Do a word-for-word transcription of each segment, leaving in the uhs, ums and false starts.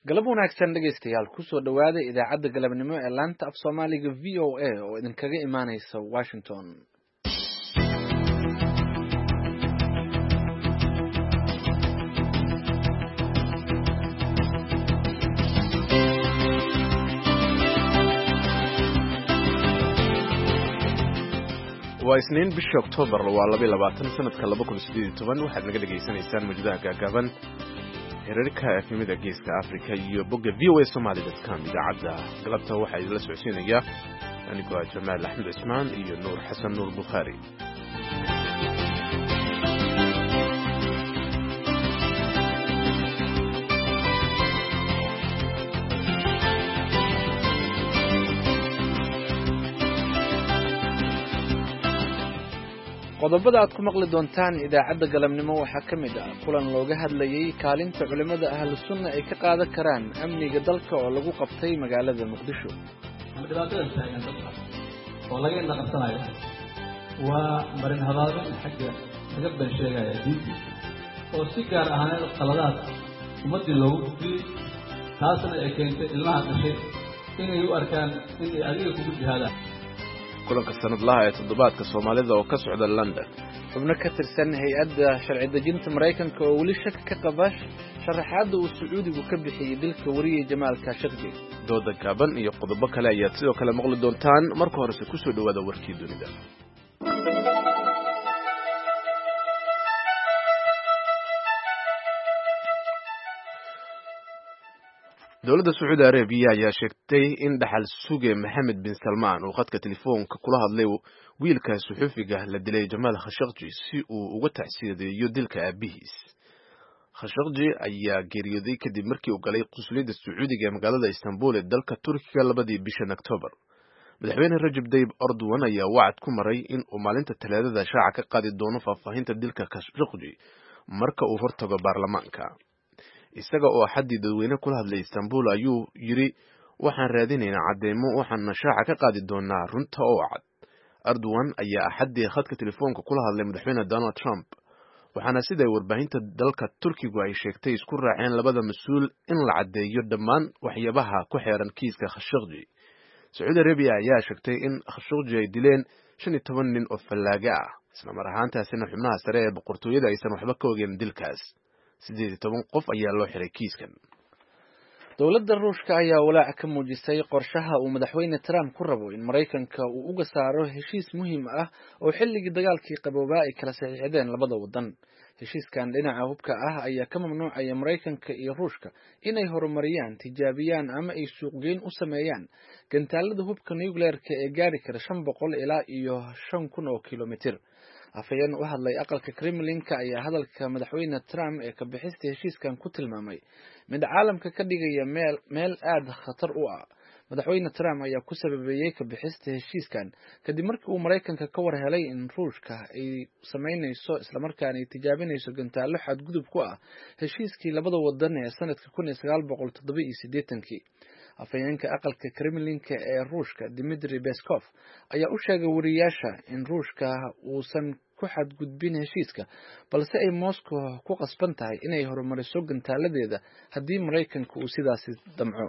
galab wanaagsan dhegaystayaal kusoo dhawaada idaacadda galabnimo ee laanta af soomaaliga v o a oo idinkaga imaaneysa Washington. waa isniin bisha Oktoobar waa laba iyo labaatan sanadka laba kun iyo siddeed iyo toban waxaad naga dhageysanaysaan mawjadaha gaagaaban herarka efemida geeska Afrika iyo bogga v o a somali dot com. idaacadda galabta waxaa idinla socodsiinaya anigoo ah Jamaal Axmed Cismaan iyo Nuur Xasan Nuur Bukhaari. qodobada aad ku maqli doontaan idaacadda galabnimo waxaa ka mid ah kulan looga hadlayay kaalinta culimada ahlu sunna ay ka qaadan karaan amniga dalka oo lagu qabtay magaalada Muqdisho. dhibaatada taagan dadka oo laga indha qabsanayo waa marin habaabin xagga laga been sheegaya diinta oo si gaar ahaaneed qaladaad ummadii loogu gudbiyey taasna ay keentay ilmaha dhashay inay u arkaan inay adiga kugu jihaadaan. kulanka sanadlaha ee toddobaadka Soomaalida oo ka socda London. xubno ka tirsan hay'adda sharci dejinta Mareykanka oo weli shak ka qaba sharaxaadda uu Sacuudigu ka bixiyay dilka wariyay Jamaal Khashoggi. dooda gaaban iyo qodobo kale ayaad sidoo kale maqli doontaan. marka hore ku soo dhawaada warkii dunida. dowladda Sacuudi Arabiya ayaa sheegtay in dhaxal suge Mohammed bin Salman uu khadka telefoonka kula hadlay wiilka suxufiga la dilay Jamaal Khashoggi si uu uga tacsiyadeeyo dilka aabihiis. Khashoggi ayaa geeriyooday kadib markii uu galay qunsuliyadda Sacuudiga ee magaalada Istanbul ee dalka Turkiga labadii bishan Oktoobar. madaxweyne Rajab Tayyip Erdogan ayaa wacd ku maray in uu maalinta Talaadada shaaca ka qaadi doono faahfaahinta dilka Khashoggi marka uu hortago baarlamaanka. isaga oo xaddi dadweyne kula hadlay Istanbul ayuu yiri waxaan raadinaynaa cadeymo waxaan shaaca ka qaadi doonaa runta oo cad. Erdogan ayaa xaddi khadka telefoonka kula hadlay madaxweyne Donald Trump waxaana sida warbaahinta dalka Turkigu ay sheegtay isku raaceen labada mas'uul in la cadeeyo dhammaan waxyaabaha ku xeeran kiiska Khashoggi. Sacuudi Arabiya ayaa sheegtay in Khashoggi ay dileen shan iyo toban nin oo fallaaga ah isla mar ahaantaasina xubnaha sare ee boqortooyada aysan waxba ka ogeyn dilkaas. siddeed iyo toban qof ayaa loo xiray kiiskan. dowladda Ruushka ayaa walaac ka muujisay qorshaha uu madaxweyne Trump ku rabo in Mareykanka uu uga saaro heshiis muhiim ah oo xilligii dagaalkii qaboobaa ay kala saxiixdeen labada wadan. heshiiskan dhinaca hubka ah ayaa ka mamnuucaya Mareykanka iyo Ruushka inay horumariyaan, tijaabiyaan ama ay suuqgeyn u sameeyaan gantaalada hubka nuclear-ka ee gaari kara shan boqol ilaa iyo shan kun oo kiiloomitir. afayeen u hadlay aqalka Kremlin-ka ayaa hadalka madaxweyne Trump ee ka bixista heshiiskan ku tilmaamay mid caalamka ka dhigaya meel meel aad khatar u ah. madaxweyne Trump ayaa ku sababeeyay ka bixista heshiiskan kadib markii uu Mareykanka ka war helay in Ruushka ay sameynayso isla markaana ay tijaabinayso gantaalo xadgudub ku ah heshiiskii labada wadan ee sanadka kun iyo sagaal boqol toddoba iyo siddeetan-kii. afayeenka aqalka Kremlin-ka ee Ruushka Dmitry Peskov ayaa u sheegay wariyaasha in Ruushka uusan ku xadgudbin heshiiska balse ay Moscow ku qasban tahay inay horumariso gantaaladeeda haddii Mareykanka uu sidaasi damco.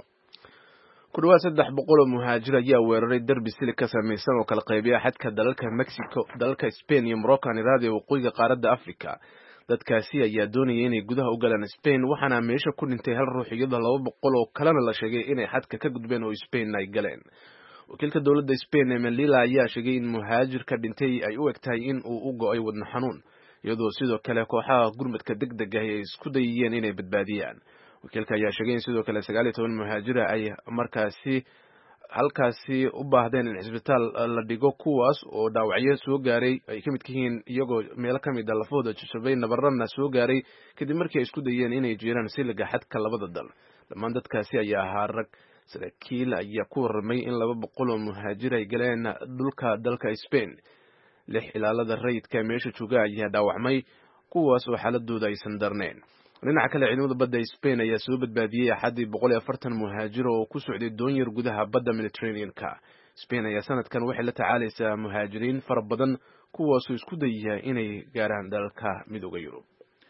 ku dhawaad saddex boqol oo muhaajir ayaa weeraray darbi sili ka samaysan oo kala qaybiya xadka dalalka Mexico, dalalka Spain iyo Morocco ee waqooyiga qaaradda Afrika. dadkaasi ayaa doonayay inay gudaha u galaan Spain waxaana meesha ku dhintay hal ruux iyadoo laba boqol oo kalena la sheegay inay xadka ka gudbeen oo Spain ay galeen. wakiilka dowladda Spain ee Melilla ayaa sheegay in muhaajirka dhintay ay u egtahay in uu u go'ay wadna xanuun iyadoo sidoo kale kooxaha gurmadka degdega ah ay isku dayayeen inay badbaadiyaan. wakiilka ayaa sheegay in sidoo kale sagaal iyo toban muhaajir ay markaasi halkaasi u baahdeen in isbitaal la dhigo kuwaas oo dhaawacyo soo gaaray ay ka mid yihiin iyagoo meelo ka mid ah lafooda jajabay nabarrana soo gaaray kadib markii ay isku dayeen inay jiraan siliga xadka labada dal. dhammaan dadkaasi ayaa ahaa rag. saraakiil ayaa ku warramay in laba boqol oo muhaajir ay galeen dhulka dalka Spain. lix ilaalada rayidka meesha jooga ayaa dhaawacmay kuwaas oo xaaladooda aysan darnayn. dhinaca kale ciidamada badda Spain ayaa soo badbaadiyay xaddi boqol iyo afartan muhaajir oo ku socday doonyar gudaha badda Mediterranean-ka. Spain ayaa sanadkan waxay la tacaalaysaa muhaajiriin fara badan kuwaas oo isku dayaya inay gaaraan dalka midowga Yurub.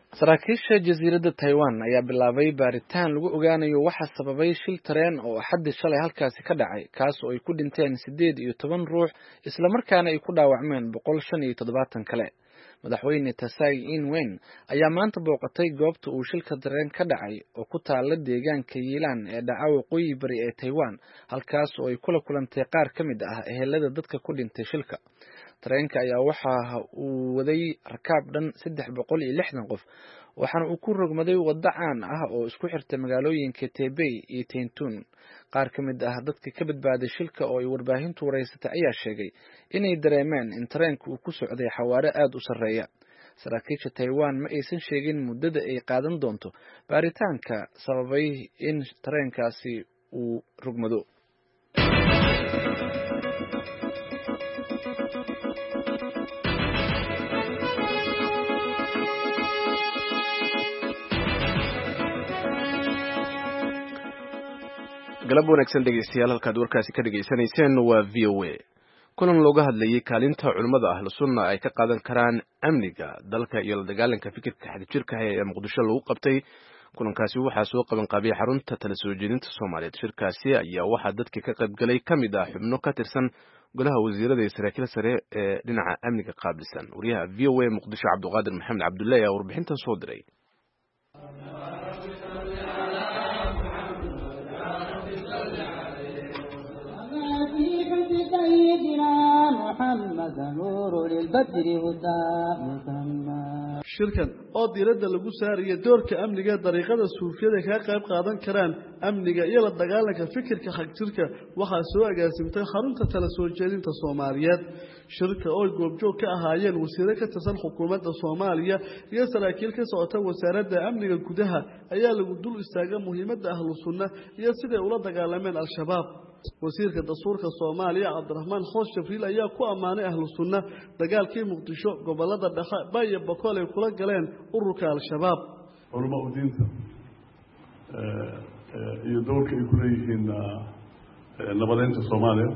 saraakiisha jasiiradda Taiwan ayaa bilaabay baaritaan lagu ogaanayo waxa sababay shil tareen oo xaddi shalay halkaasi ka dhacay kaas oo ay ku dhinteen siddeed iyo toban ruux isla markaana ay ku dhaawacmeen boqol shan iyo toddobaatan kale. madaxweyne Tsai Ing-wen ayaa maanta booqatay goobta uu shilka tareen ka dhacay oo ku taala deegaanka Yilan ee dhaca waqooyi bari ee Taiwan halkaas oo ay kula kulantay qaar ka mid ah ehelada dadka ku dhintay shilka. tareenka ayaa waxa uu waday rakaab dhan saddex boqol iyo lixdan qof waxaana uu ku rogmaday waddo caan ah oo isku xirta magaalooyinka Taipei iyo Taichung. qaar ka mid ah dadka ka badbaaday shilka oo ay warbaahintu wareysatay ayaa sheegay inay dareemeen in tareenku uu ku socday xawaare aad u sarreeya. saraakiisha Taiwan ma aysan sheegin muddada ay qaadan doonto baaritaanka sababay in tareenkaasi uu rogmado. galab wanaagsan dhegeystayaal halkaad warkaasi ka dhageysanayseen waa V O A. kulan looga hadlayay kaalinta culimmada ahlu sunna ay ka qaadan karaan amniga dalka iyo la dagaalanka fikirka xadjirka ah ee muqdisho lagu qabtay. kulankaasi waxaa soo qaban qaabiyay xarunta tala soo jeedinta Soomaaliyeed. shirkaasi ayaa waxaa dadka ka qayb galay kamid ah xubno ka tirsan golaha wasiirada iyo saraakiil sare ee dhinaca amniga qaabilsan. wariyaha V O A Muqdisho Cabduqaadir Maxamed Cabdullaahi ayaa warbixintan soo diray. shirkan oo diiradda lagu saaraya doorka amniga dariiqada suufiyada kaga qayb qaadan karaan amniga iyo la dagaalanka fikirka xagjirka waxaa soo agaasimtay xarunta tala soo jeedinta Soomaaliyeed. shirka oo goobjoog ka ahaayeen wasiiro ka tirsan xukuumadda Soomaaliya iyo saraakiil ka socota wasaaradda amniga gudaha ayaa lagu dul istaagay muhiimadda ahlu sunna iyo siday ula dagaalameen al-shabaab. wasiirka dastuurka Soomaaliya Cabdiraxmaan Xoos Jibriil ayaa ku amaanay ahlu sunna dagaalkii Muqdisho gobolada dhexe Bay iyo Boqol ay kula galeen ururka al-shabaab. culamo diinta iyo doorka ay ku leeyihiin nabadeynta Soomaaliya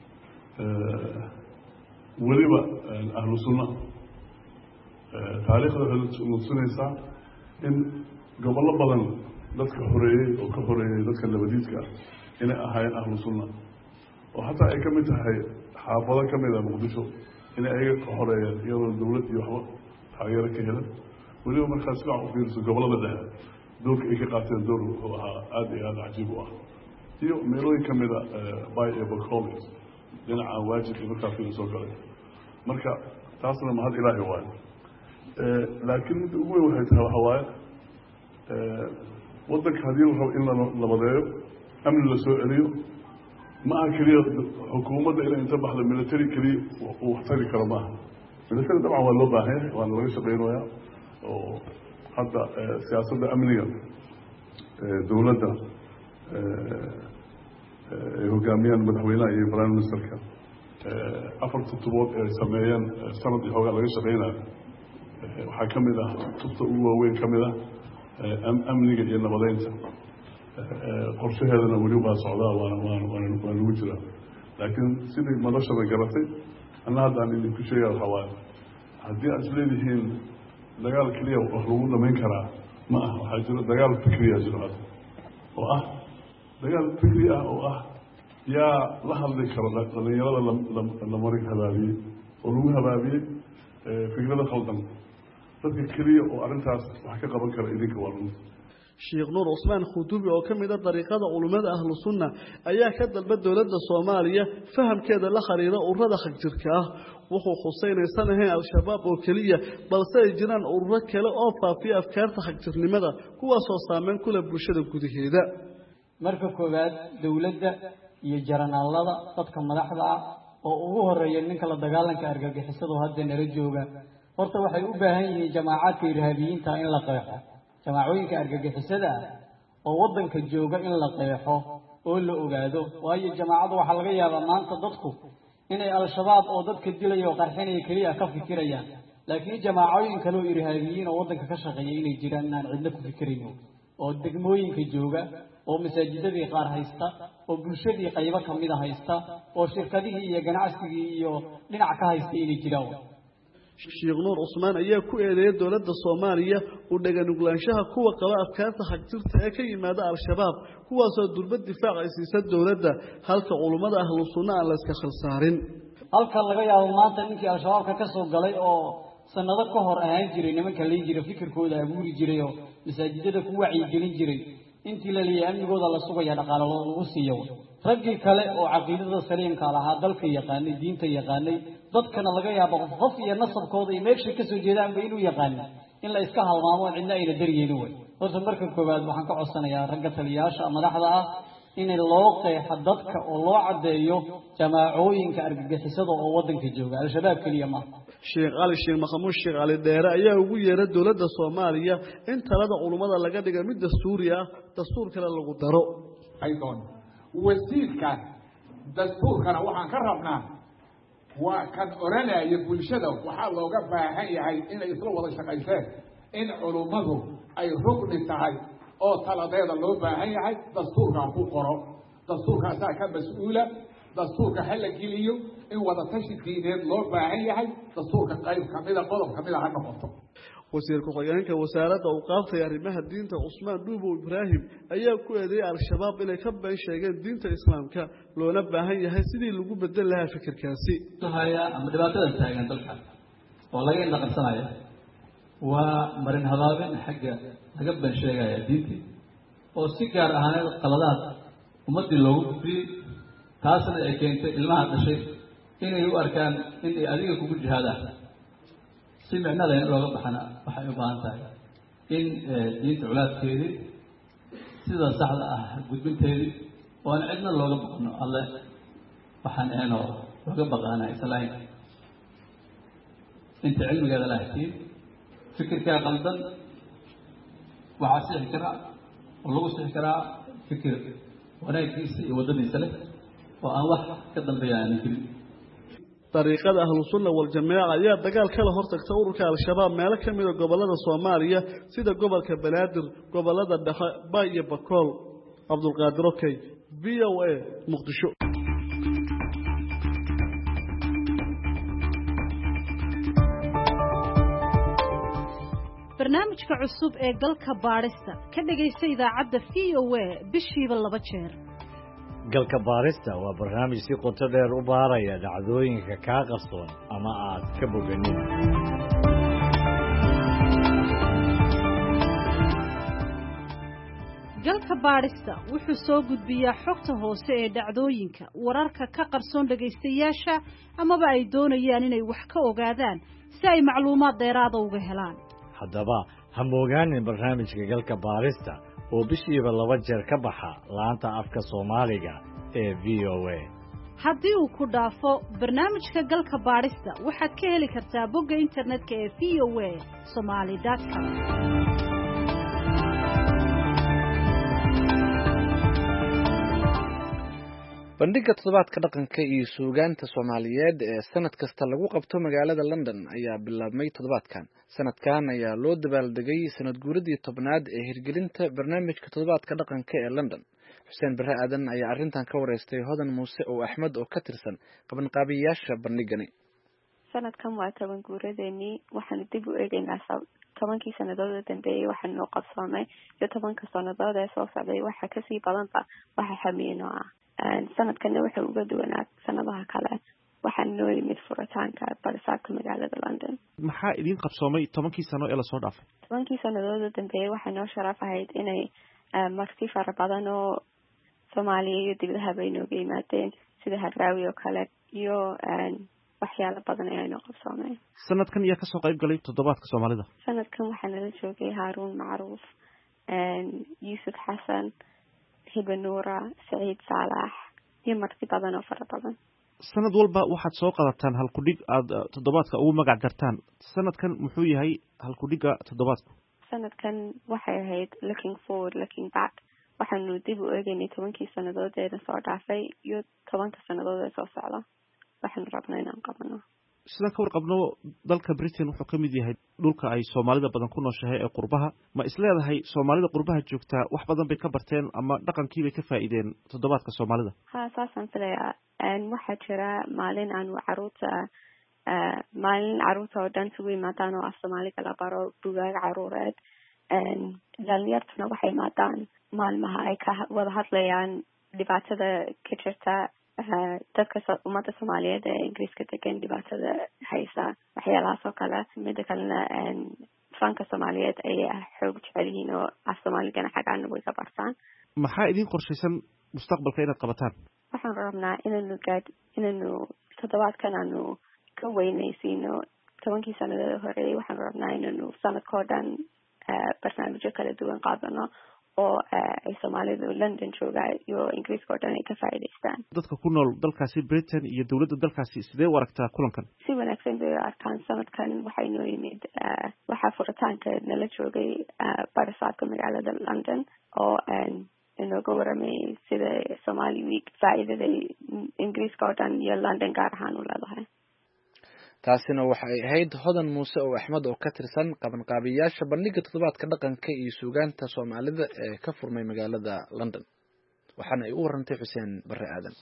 weliba ahlu sunna taariikhda waxay muujinaysaa in gobollo badan dadka horeeyay oo ka horeeyay dadka nabadiidka inay ahaayeen ahlu sunna oo hataa ay ka mid tahay xaafado ka mid ah Muqdisho inay ayaga ka horeeyeen iyadoo dowlad iyo waxba taageero ka helan weliba markaas sidaa u fiiriso gobollada dhexe doorka ay ka qaateen door wuxuu ahaa aad iyo aad cajiib u ah iyo meelooyin ka mid a Bay iyo Boqol dhinaca waajib iyo markaa fiiriso kale marka taasna mahad ilaahi waayo laakiin midda ugu weyn waxay tahay waxa waaye waddanka haddii la rabo in la nabadeeyo amni la soo celiyo ma aha keliya xukuumadda inay inta baxda military keliya uu wax tari karo maaha military dabcan waa loo baahan yahay waana laga shaqeynayaa oo hadda siyaasadda amniga dowladda ay hogaamiyaan madaxweynaha iyo prime ministerka afar tutubood ee sameeyeen sanad iyo xoogaa laga shaqeynayo waxaa ka mid ah tubta ugu waaweyn ka mid ah amniga iyo nabadeynta qorshaheedana weli waa socdaa waana waana waa lagu jiraa laakiin sidii madashada garatay anna hadda aan idinku sheegaya waxaa waaye haddii aad isleedihiin dagaal keliya wax lagu dhamayn karaa ma ah waxaa jiro dagaal fikriya jiro hadda oo ah dagaal fikri ah oo ah yaa la hadli karo dhalinyarada la marin habaabiyey oo lagu habaabiyey fikrada khaldan dadka keliya oo arrintaas wax ka qaban kara idinka waa runta Sheekh Nuur Usmaan Khudubi oo kamid ah dariiqada culimada ahlu sunna ayaa ka dalba dowladda Soomaaliya fahamkeeda la xiriira ururada xagjirka ah wuxuu xuseynaysan al-shabaab oo kaliya balse ay jiraan ururo kale oo faafiya afkaarta xagjirnimada kuwaas oo saameyn ku leh bulshada gudaheeda. marka koowaad dowladda iyo jaranaalada dadka madaxda ah oo ugu horeeya ninka la dagaalanka argagixisada hadda nala jooga horta waxay u baahan yihiin jamaacadka irhaabiyiinta in la qeexo jamaacooyinka argagixisada oo wadanka jooga in la qeexo oo la ogaado waayo jamaacadu waxa laga yaabaa maanta dadku inay al-shabaab oo dadka dilaya oo qarxinaya kaliya ka fikirayaan laakiin jamaacooyin kale oo irhaabiyiin oo wadanka ka shaqeeya inay jiraan aan cidna ku fikirayno oo degmooyinka jooga oo masaajidadii qaar haysta oo bulshadii qaybo kamid ah haysta oo shirkadihii iyo ganacsigii iyo dhinac ka haysta inay jiraan Sheekh Nuur Usmaan ayaa ku eedeeyay dowladda Soomaaliya u dhaganugulaanshaha kuwa qaba afkaarta xagjirta ee ka yimaada al-shabaab kuwaas oo durbad difaac ay siisa dowladda halka culimada ahlu sunna aan la iska khalsaarin halka laga yaabo maanta ninkii al-shabaabka ka soo galay oo sanado ka hor ahaan jiray nimanka la jira fikirkooda abuuri jiray oo masaajidada ku wacyi gelin jiray intii la leeyahay amnigooda la sugaya dhaqaale lagu siiyo raggii kale oo caqiidada saliimka lahaa dalka yaqaanay diinta yaqaanay dadkana laga yaabo qof iyo nasabkooda iyo meesha ka soo jeedaan bay inuu yaqaanay in la iska halmaamo cidna ayna daryeelin way horta marka koowaad waxaan ka codsanayaa ragga taliyaasha madaxda ah in loo qeexo dadka oo loo cadeeyo jamaacooyinka argagixisada oo wadanka jooga al-shabaab kaliya ma Sheekh Ali Sheekh Maxamuud Sheekh Ali Dheere ayaa ugu yeeray dowladda Soomaaliya in talada culimada laga dhigo mid dastuuri ah dastuur kale lagu daro aydoon wasiirka dastuurkana waxaan ka rabnaa waa kan oranaya bulshada waxa looga baahan yahay in ay isla wada shaqeeyaan in culimadu ay rugni tahay oo taladeeda loo baahan yahay dastuurka ku qoro dastuurka asaa ka mas'uula dastuurka xal geliyo in wada tashi diineed loo baahan yahay dastuurka qayb kamida qodob kamida ha noqoto wasiirka xogeenka wasaaradda awqaafta iyo arrimaha diinta Usmaan Duubo Ibraahim ayaa ku eedeeyay al-shabaab inay ka been sheegeen diinta islaamka loona baahan yahay sidii lagu bedel lahaa fikirkaasi haya ama dhibaatada taagan dalka oo laga in la qabsanayo waa marin habaabin xagga laga been sheegaya diinta oo si gaar ahaaneed qaladaad ummadii loogu gudbiyay taasna ay keentay ilmaha dhashay inay u arkaan in ay adiga kugu jihaadaan si macnada in looga baxana waxay u baahan tahay in diinta culaadkeedii sida saxda ah gudbinteedii oo aan cidna looga baqno alle waxaan eenoo looga baqaana islahayn inta cilmigeeda lahaytiin fikirkaa qaldan waxaa sixi karaa oo lagu sixi karaa fikir wanaaggiisa iyo waddadiisa leh oo aan wax ka dambeeya aanan jirin طريقة أهل السنة والجماعة يا دجال كلا هرتك تورك على الشباب مالك من الجبلات الصومالية سيدا جبل كبلادر جبلات الدخاء باي بكول عبد القادر أوكي بي أو إيه مقدشو برنامجك عصوب ee galka baarista ka dhageysta idaacada V O A bishiiba laba jeer galka baarista waa barnaamij si qoto dheer u baaraya dhacdooyinka ka qarsoon ama aad ka boganin galka baarista wuxuu soo gudbiyaa xogta hoose ee dhacdooyinka wararka ka qarsoon dhageystayaasha amaba ay doonayaan inay wax ka ogaadaan si ay macluumaad dheeraad uga helaan haddaba ha moogaanin barnaamijka galka baarista oo bishiiba laba jeer ka baxa laanta afka Soomaaliga ee V O A haddii uu ku dhaafo barnaamijka galka baarista waxaad ka heli kartaa bogga internetka ee v o a somali dot com bandhiga toddobaadka dhaqanka iyo suugaanta Soomaaliyeed ee sanad kasta lagu qabto magaalada London ayaa bilaabmay toddobaadkan sanadkan ayaa loo dabaaldegay sanad guuradii tobnaad ee hirgelinta barnaamijka toddobaadka dhaqanka ee London Xuseen Barre Aadan ayaa arrintan ka wareystay Hodan Muuse oo Axmed oo ka tirsan qabanqaabiyaasha bandhigani sanadkan waa toban guuradeennii waxaanu dib u eegaynaa tobankii sannadood ee dambeeyay waxaan noo qabsoomay iyo tobanka sannadood ee soo socday waxa kasii badanba waxa xamiino ah sanadkana wuxuu uga duwanaa sanadaha kale waxaan noo yimid furitaanka barsaabka magaalada London maxaa idin qabsoomay tobankii sano ee lasoo dhaafay tobankii sannadood ee dambeeyay waxaa noo sharaf ahayd inay marti fara badan oo Soomaaliya iyo dibadaha bay nooga yimaadeen sida Haraawi oo kale iyo waxyaalo badan ay noo qabsoomay sanadkan ayaa kasoo qayb galay toddobaadka Soomaalida sanadkan waxaa nala joogay Haaruun Macruuf Yusuf Xasan Hibanura Saciid Saalax iyo marti badan oo fara badan sanad walba waxaad soo qadataan hal ku dhig aad toddobaadka ugu magac dartaan sanadkan muxuu yahay hal ku dhiga toddobaadku sanadkan waxay ahayd looking forward looking back waxaanu dib u eegaynay tobankii sannadood ee soo dhaafay iyo tobanka sannadood ee soo socda waxaanu rabnaa inaan qabano sidaan ka warqabno dalka Britain wuxuu ka mid yahay dhulka ay Soomaalida badan ku nooshahay ee qurbaha ma isleedahay Soomaalida qurbaha joogta wax badan bay ka barteen ama dhaqankii bay ka faa'iideen toddobaadka Soomaalida ha saasan filayaa aan waxa jira maalin aan caruurta maalin caruurta oo dhan isugu imaadaan oo af soomaaliga la baro bugaag caruureed. dhalinyartuna waxay imaadaan maalmaha ay ka wada hadlayaan dhibaatada ka jirta dadka ummadda soomaaliyeed ee ingiriiska degan, dhibaatada haysa, waxyaalahaas oo kale. mida kalena fanka soomaaliyeed ayay xoog jecel yihiin oo af soomaaligana xaggaana way ka bartaan. maxaa idin qorshaysan mustaqbalka inaad qabataan? waxaan rabnaa inaynu gaad inaynu toddobaadkan aanu ka weynaysiino tobankii sanadada horeeyay. waxaan rabnaa inaynu sanadka oo dhan barnaamijyo kala duwan qaadano oo ay soomaalidu london joogaa iyo ingiriiska oo dhan ay ka faa'iidaystaan. dadka ku nool dalkaasi britain iyo dowladda dalkaasi sidee u aragtaa kulankan? si wanaagsan bay u arkaan. sanadkan waxay noo yimid waxaa furitaanka nala joogay barasaabka magaalada london oo inooga waramayay sida somali week faa'iidada ingiriiska oo dhan iyo london gaar ahaan u leedahay. taasina waxay ahayd hodan muuse oo axmed oo ka tirsan qabanqaabiyaasha bandhiga toddobaadka dhaqanka iyo suugaanta soomaalida ee ka furmay magaalada london. waxaana ay u warantay xuseen bare aadan.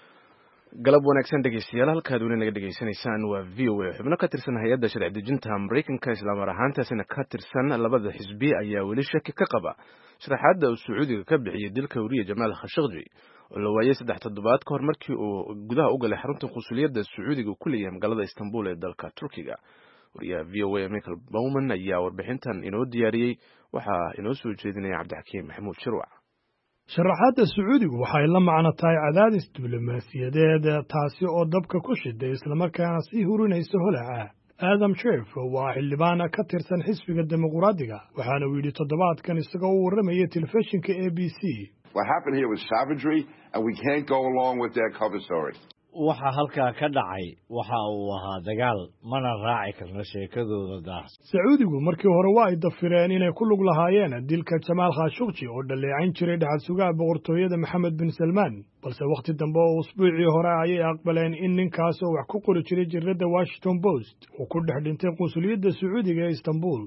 galab wanaagsan dhegeystayaal, halkaad weli naga dhegeysanaysaan waa v o a. xubno ka tirsan hay-adda sharci dejinta maraykanka islaamar ahaantaasina ka tirsan labada xisbi ayaa weli shaki ka qaba sharaxaadda uu sacuudiga ka bixiyay dilka wariye jamaal khashaqji oo la waayay saddex toddobaad ka hor markii uu gudaha u galay xarunta qunsuliyadda sacuudiga ku leeyahay magaalada istanbul ee dalka turkiga. wariyaha v o a michael bowman ayaa warbixintan inoo diyaariyey. waxaa inoo soo jeedinaya cabdixakiim maxamuud shirwac. sharaxaadda sacuudigu waxay la macno tahay cadaadis diblomaasiyadeed taasi oo dabka ku shiday islamarkaana sii hurinaysa holaca. Adam Schiff waa xildhibaan ka tirsan xisbiga dimuqraadiga waxaana uu yidhi toddobaadkan isagoo u warramaya telefishinka A B C. What happened here was savagery and we can't go along with their cover story. waxa halkaa ka dhacay waxa uu ahaa dagaal, mana raaci karno sheekadooda daahs. sacuudigu markii hore waa ay dafireen inay ku lug lahaayeen dilka jamaal khashoggi oo dhaleecayn jiray dhaxal sugaha boqortooyada maxamed bin salmaan, balse wakhti dambe oo usbuucii hore ayay aqbaleen in ninkaas oo wax ku qori jiray jirradda Washington Post uu ku dhex dhintay qunsuliyadda sacuudiga ee Istanbul.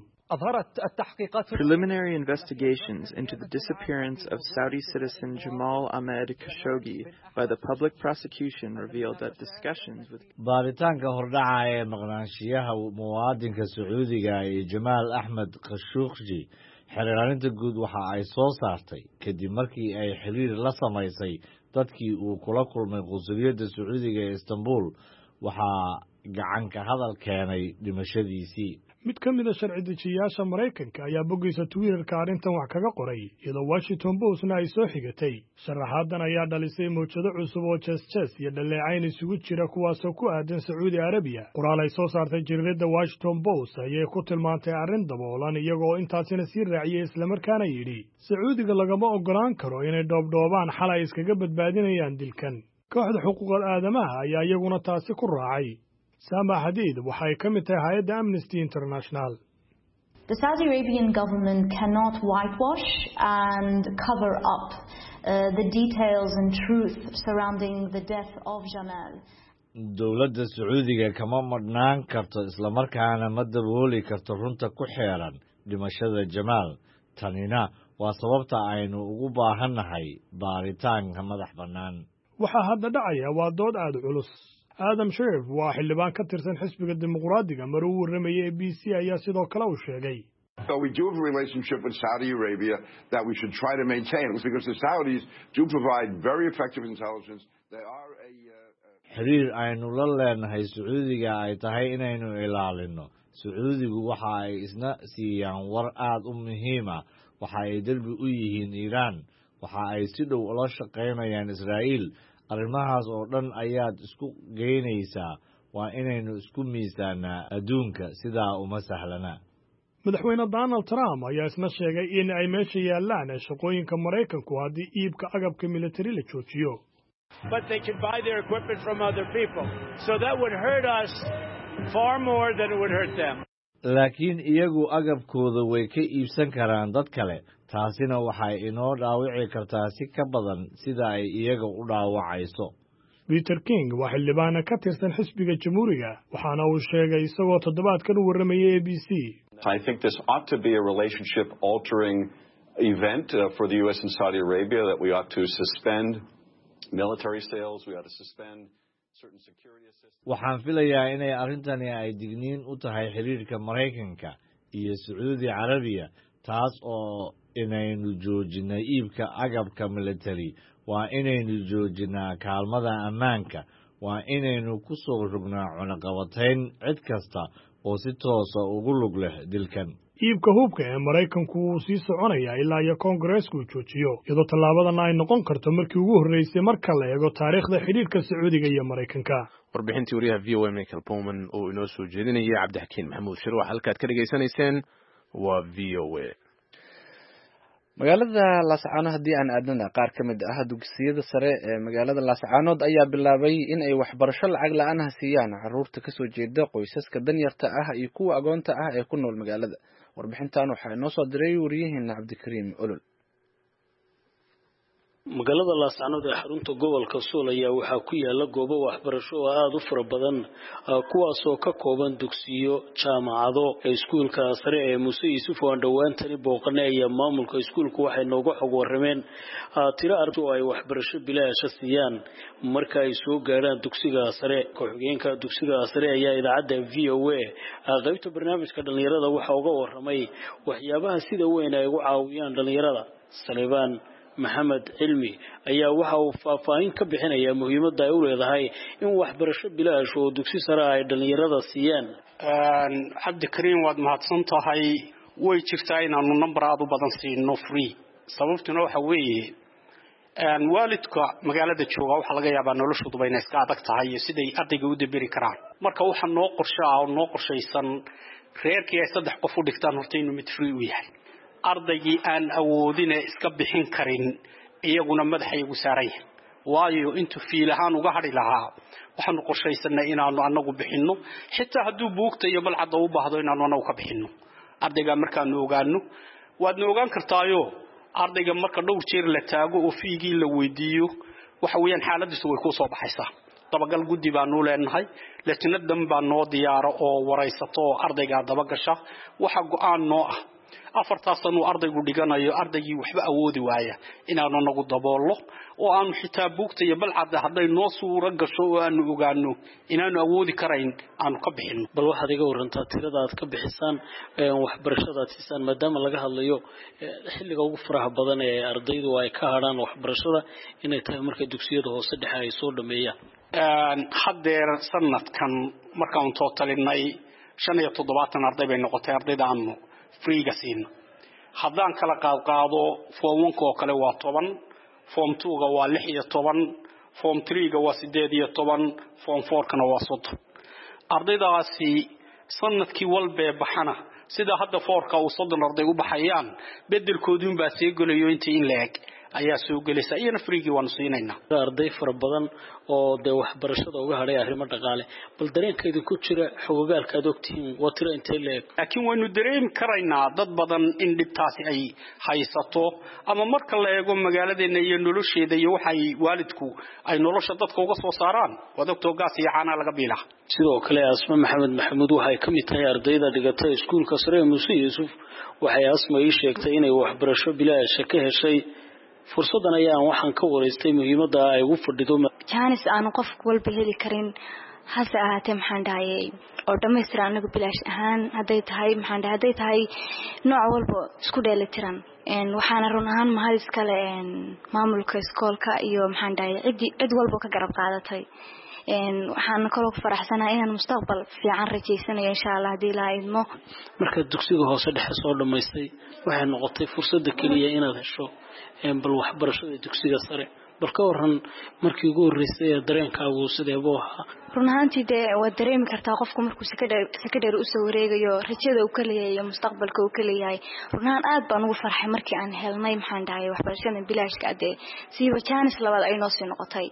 Preliminary investigations into the disappearance of Saudi citizen Jamal Ahmed Khashoggi by the public prosecution revealed that discussions with baaritaanka hordhaca ee maqnaanshiyaha muwaadinka sacuudiga ee Jamal Ahmed Khashoggi xiriirinta guud waxa ay soo saartay kadib markii ay xiriir la samaysay dadkii uu kula kulmay qunsuliyadda sacuudiga ee Istanbul waxa gacan ka hadal keenay dhimashadiisii. mid ka mid a sharci dejiyaasha Maraykanka ayaa boggiisa Twitter-ka arrintan wax kaga qoray iyadoo Washington Post-na ay soo xigatay. sharaxaadan ayaa dhalisay mowjado cusub oo jees-jees iyo dhaleecayn isugu jira kuwaasoo ku aadan Sacuudi Arabiya. qoraal ay soo saartay jirridda Washington Post ayay ku tilmaantay arrin daboolan iyagoo intaasina sii raaciyay islamarkaana yidhi sacuudiga lagama ogolaan karo inay dhoobdhoobaan xal ay iskaga badbaadinayaan dilkan. kooxda xuquuqda aadamaha ayaa iyaguna taasi ku raacay. Sama Hadid waxay ka mid tahay hay'adda Amnesty International. The Saudi Arabian government cannot whitewash and cover up uh, the details and truth surrounding the death of Jamal. dowladda sacuudiga kama madhnaan karto islamarkaana ma dabooli karto runta ku xeeran dhimashada Jamal. tanina waa sababta aynu ugu baahannahay baaritaanka madax bannaan. waxaa hadda dhacaya waa dood aad culus. Adam Schiff waa xildhibaan ka tirsan xisbiga dimuqraadiga mar uu warramayay A B C ayaa sidoo kale u sheegay. So we do have a relationship with Saudi Arabia that we should try to maintain. It's because the Saudis do provide very effective intelligence. They are a xiriir aynu la leenahay sacuudiga ay tahay inaynu ilaalino. sacuudigu waxa ay isna siiyaan war aad u muhiim ah, waxa ay dalbi u yihiin Iiraan, waxa ay si dhow ula shaqaynayaan Israa'iil. arrimahaas oo dhan ayaad isku geynaysaa. waa inaynu isku miisaanaa adduunka, sidaa uma sahlana. madaxweyne Donald Trump ayaa isna sheegay in ay meesha yaalaan shaqooyinka Maraykanku haddii iibka agabka military la joojiyo. But they can buy their equipment from other people. So that would hurt us far more than it would hurt them. laakiin iyagu agabkooda way ka iibsan karaan dad kale. taasina waxay inoo dhaawici kartaa si ka badan sida ay iyaga u dhaawacayso. Peter King waa xildhibaan ka tirsan xisbiga Jamhuuriga waxaana uu sheegay isagoo toddobaadkan u warramayay A B C. I think this ought to be a relationship altering event uh, for the U S and Saudi Arabia, that we ought to suspend military sales, we ought to suspend waxaan filayaa inay arrintani ay digniin u tahay xiriirka Maraykanka iyo Sacuudi Carabiya taas oo inaynu joojinay iibka agabka military waa inaynu joojinaa kaalmada ammaanka waa inaynu ku soo rognaa cunaqabatayn cid kasta oo si toos ah ugu lug leh dilkan iibka hubka ee Maraykanku uu sii soconaya ilaa iyo Congress-ku joojiyo iyadoo tallaabadan ay noqon karto markii ugu horeysay marka la eego taariikhda xiriirka Sacuudiga iyo Maraykanka warbixintii wariyaha V O A Michael Bowman oo inoo soo jeedinayay Cabdixakiin Maxamuud Shirwax halkaad ka dhageysanayseen waa V O A magaalada Laascaanood haddii aan aadnana qaar ka mid ah dugsiyada sare ee magaalada Laascaanood ayaa bilaabay in ay waxbarasho lacag la'aan ah siiyaan carruurta ka soo jeeda qoysaska danyarta ah iyo kuwa agoonta ah ee ku nool magaalada warbixintan waxaa inoo soo diray wariyaheena Cabdikariim Olol magaalada Laascaanood ee xarunta gobolka Sool ayaa waxaa ku yaala goobo waxbarasho oo aad u fara badan kuwaas oo ka kooban dugsiyo jaamacado iskuulka sare ee Muuse Yuusuf oo dhawaantani booqanay ayaa maamulka iskuulku waxay nooga xog warrameen tiro arday oo ay waxbarasho bilaash siiyaan marka ay soo gaaraan dugsiga sare ku-xigeenka dugsiga sare ayaa idaacadda V O A qaybta barnaamijka dhalinyarada waxa uga warramay waxyaabaha sida weyn ay ugu caawiyaan dhalinyarada Salebaan Maxamed Cilmi ayaa waxa uu faahfaahin ka bixinayaa muhiimadda ay u leedahay in waxbarasho bilaash oo dugsi sare ay dhalinyarada siiyaan Cabdikariim waad mahadsan tahay way jirtaa inaanu number aad u badan siino free sababtuna waxa weeye aan waalidka magaalada jooga waxa laga yaabaa noloshoodu bayna iska adag tahay iyo siday ardayga u dabiri karaan marka waxa noo qorshaa oo noo qorshaysan reerkii ay saddex qof u dhigtaan horta inuu mid free u yahay ardaygii aan awoodin iska bixin karin iyaguna madaxa igu saaran yahay waayo intu fiilahaan uga hadhi lahaa waxaanu qorshaysanay inaanu anagu bixinno xitaa hadduu buugta iyo balcadda u baahdo inaanu anagu ka bixinno ardayga markaanu ogaano waadna ogaan kartaayo ardayga marka dhowr jeer la taago oo fiigii la weydiiyo waxa weeyaan xaaladiisu way ku soo baxaysaa dabagal guddi baanu leenahay laakiin baa noo diyaaro oo waraysato ardayga dabagasha waxa go'aan noo ah afartaas sano ardaygu dhiganayo ardaygii waxba awoodi waaya inaanu nagu daboolo oo aanu xitaa buugta iyo balcad haday noo suura gasho oo aanu ogaano inaanu awoodi karayn aanu ka bixino bal waxaad iga warantaa tirada aad ka bixisaan waxbarashada aad siisaan maadaama laga hadlayo xilliga ugu faraha badan ee ardaydu ay ka hadhaan waxbarashada inay tahay marka dugsiyada hoose dhexe ay soo dhameeyaan hadeer sanadkan markaan tootalinay shan iyo toddobaatan arday bay noqotay ardayda aanu free gasina haddaan kala qaad qaado form one oo kale waa toban form two ga waa lix iyo toban form three ga waa sideed iyo toban form four kana waa soddon ardaydaasi sanadkii walba baxana sida hadda four ka uu soddon arday u baxayaan bedelkoodun baa sii galayo intii in leeg ayaa soo galaysa iyana freegi waan siinayna arday fara badan oo de waxbarashada uga hadhay arrimo dhaqaale bal dareenkeedu ku jira xogogaalka aad ogtiin waa tiro intee leeg laakiin waynu dareemi karaynaa dad badan in dhibtaasi ay haysato ama marka la eego magaaladeena iyo nolosheeda iyo waxay waalidku ay nolosha dadka uga soo saaraan wadagtoo gaas iyo caana laga biila sidoo kale Asma Maxamed Maxamuud waxay ka mid tahay ardayda dhigata iskuulka sare ee Muuse Yuusuf waxay Asma ii sheegtay inay waxbarasho bilaash ka heshay fursadan ayaan waxaan ka wareystay muhiimadda ay ugu fadhido jaanis aan qof walba heli karin hase ahaatee maxaan dhahayay oo dhammaystiran anagu bilaash ahaan hadday tahay maxaan dhahay hadday tahay nooc walba isku dheelitiran waxaana run ahaan mahad iskale maamulka iskoolka iyo maxaan dhahay cid cid walba ka garab qaadatay waxaan kaloo ku faraxsanahay inaan mustaqbal fiican rajaysanayo insha Allah hadii la idmo marka dugsiga hoose dhexe soo dhameystay waxay noqotay fursad kaliya inaad hesho bal waxbarashada dugsiga sare bal ka waran markii ugu horeysay dareenkaagu sidee buu ahaa run ahaantii de waa dareemi kartaa qofku markuu sekadheer u soo wareegayo rajada uu ka leeyahay mustaqbalka uu ka leeyahay run ahaan aad baan ugu farxay markii aan helnay maxaan dhahay waxbarashada bilaashka ade siiba chance labaad ay noo sii noqotay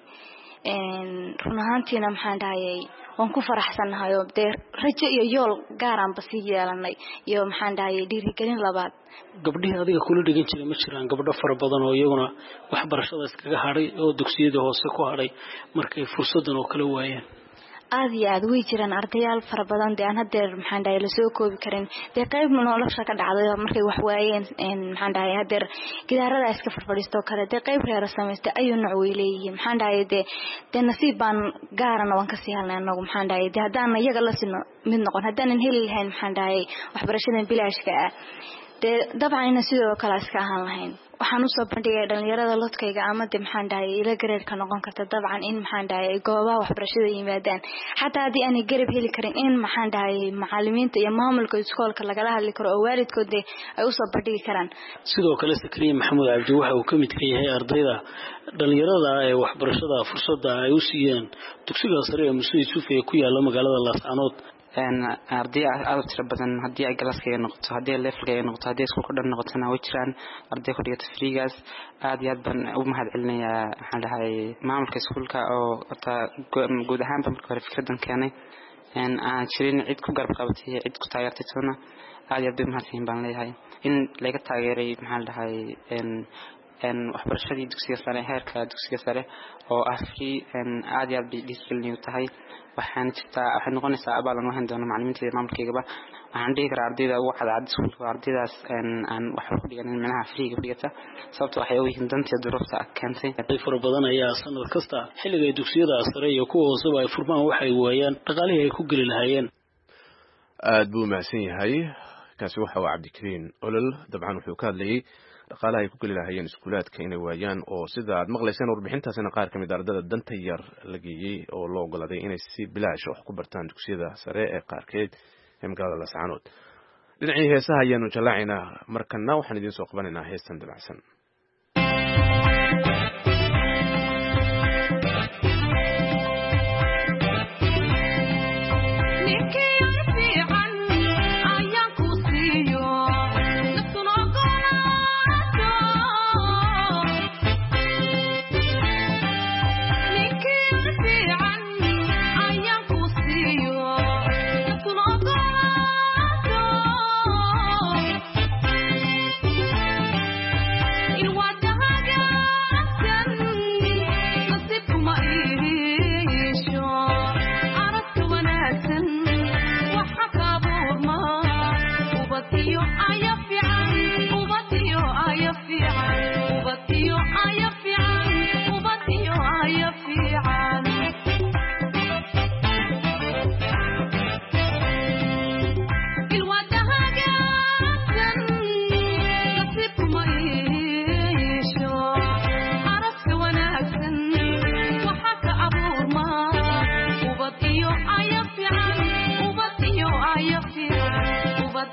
run ahaantiina maxaan dhahayay waan ku faraxsanahay oo de rajo iyo yool gaar aan ba sii yeelanay iyo maxaan dhahayay dhiirigelin labaad gabdhihii adiga kula dhigan jiray ma jiraan gabdho fara badan oo iyaguna waxbarashada iskaga hadhay oo dugsiyada hoose ku hadhay markay fursadan oo kale waayeen aad iyo aad way jiraan ardayaal fara badan dee aan hadeer maxaan dhahay lasoo koobi karin dee qayb nolosha ka dhacday markay wax waayeen maxaan dhahay hadeer gidaarada iska farfadhiisto kale dee qayb reer samaystay ayuu nooc way leeyihiin maxaan dhahay dee dee nasiib baan gaarana waan kasii helnay anagu maxaan dhahay dee haddaan iyaga la sino mid noqon haddaanan heli lahayn maxaan dhahay waxbarashadan bilaashka ah dee dabcan ina sidoo kale iska ahaan lahayn waxaan usoo bandhigay dhalinyarada lodkayga ama de maxaan dhahay ila gareerka noqon karta dabcan in maxaan dhahay goobaha waxbarashada yimaadaan xataa haddii aanay garab heli karin in maxaan dhahay macalimiinta iyo maamulka iskoolka lagala hadli karo oo waalidkood ay usoo bandhigi karaan sidoo kale Sakariya Maxamuud Cabdi waxa uu ka mid ka yahay ardayda dhalinyarada ee waxbarashada fursada ay u siiyeen dugsiga sare ee Muuse Yuusuf ee ku yaala magaalada Laascaanood arday aad tiro badan hadii ay galaaskayga noqoto hadii levelkayga noqoto hadii iskuulka dhan noqotona way jiraan arday ku dhigata freegas aad iyo aad baan u mahad celinayaa waxaan dhahay maamulka iskuulka oo horta guud ahaan marka hore fikradan keenay aan aan jirin cid ku garab qabatay cid ku taageertay toona aad iyo aad baan mahadsan baan leeyahay in laga taageeray maxaan dhahay en waxbarashadii dugsiga sare heerka dugsiga sare oo ah free aad iyo aad bay discipline tahay waxaan jirtaa waxay noqonaysaa abaalan waxaan doonaa macallimiinta iyo maamulkaygaba waxaan dhihi karaa ardayda ugu cadcad iskuulka ardaydaas aan wax ku dhiganin meelaha freega ku dhigata sababtoo waxay u yihiin dantii duruufta keentay arday fara badan ayaa sanad kasta xilliga ay dugsiyada sare iyo kuwa hooseba ay furmaan waxay waayaan dhaqaalihii ay ku geli lahaayeen aad buu mahadsan yahay kaasi waxa uu Cabdikariin Olol dabcan wuxuu ka hadlayay dhaqaalaha ay ku geli lahaayeen iskuulaadka inay waayaan oo sida aad maqlayseen warbixintaasina qaar ka mid ardayda danta yar la geeyay oo loo ogolaaday inay si bilaash wax ku bartaan dugsiyada sare ee qaarkeed ee magaalada Laascaanood dhinacii heesaha ayaanu jallaacaynaa markana waxaan idiin soo qabanaynaa heestan dabacsan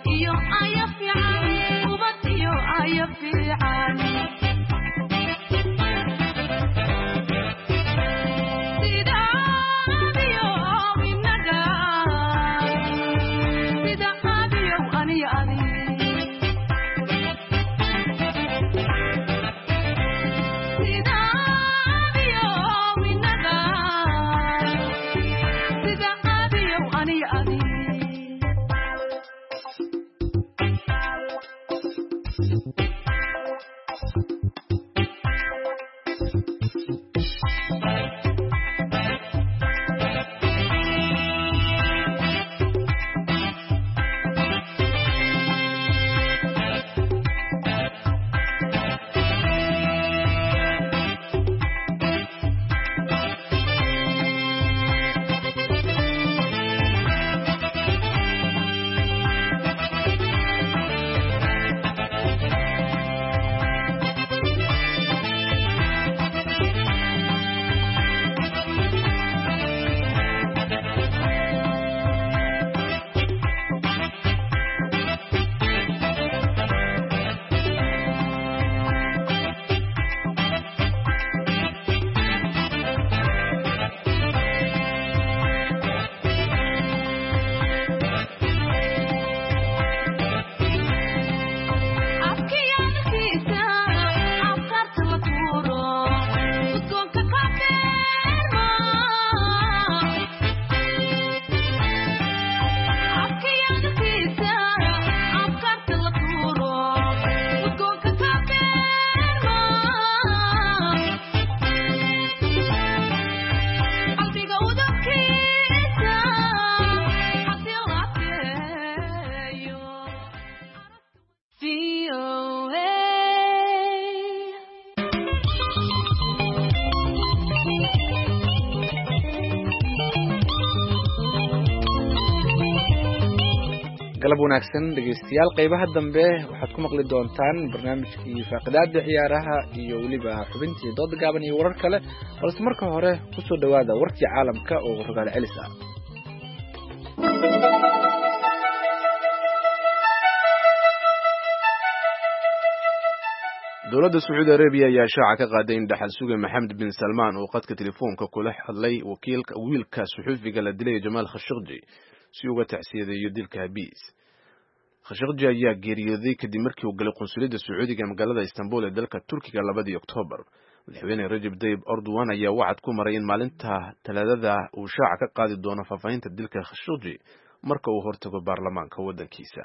I galab wanaagsan dhegeystayaal qaybaha dambe waxaad ku maqli doontaan barnaamijkii faaqidaada ciyaaraha iyo weliba xubintii dooda gaaban iyo warar kale balse marka hore ku soo dhawaada warkii caalamka oo rogaal celis ah. dowladda Sacuudi Arabia ayaa shaaca ka qaaday in dhaxal suge Mohammed bin Salman uu qadka telefoonka kula hadlay wakiilka wiilka suxufiga la dilay Jamal Khashoggi si uga tacsiyadeeyo dilka Habiis. Khashoggi ayaa geeriyooday kadib markii uu galay qunsuliyadda Sacuudiga magaalada Istanbul ee dalka Turkiga labadii Oktoobar. Madaxweyne Recep Tayyip Erdogan ayaa wacad ku maray in maalinta Talaadada uu shaaca ka qaadi doono faahfaahinta dilka Khashoggi marka uu hortago baarlamaanka waddankiisa.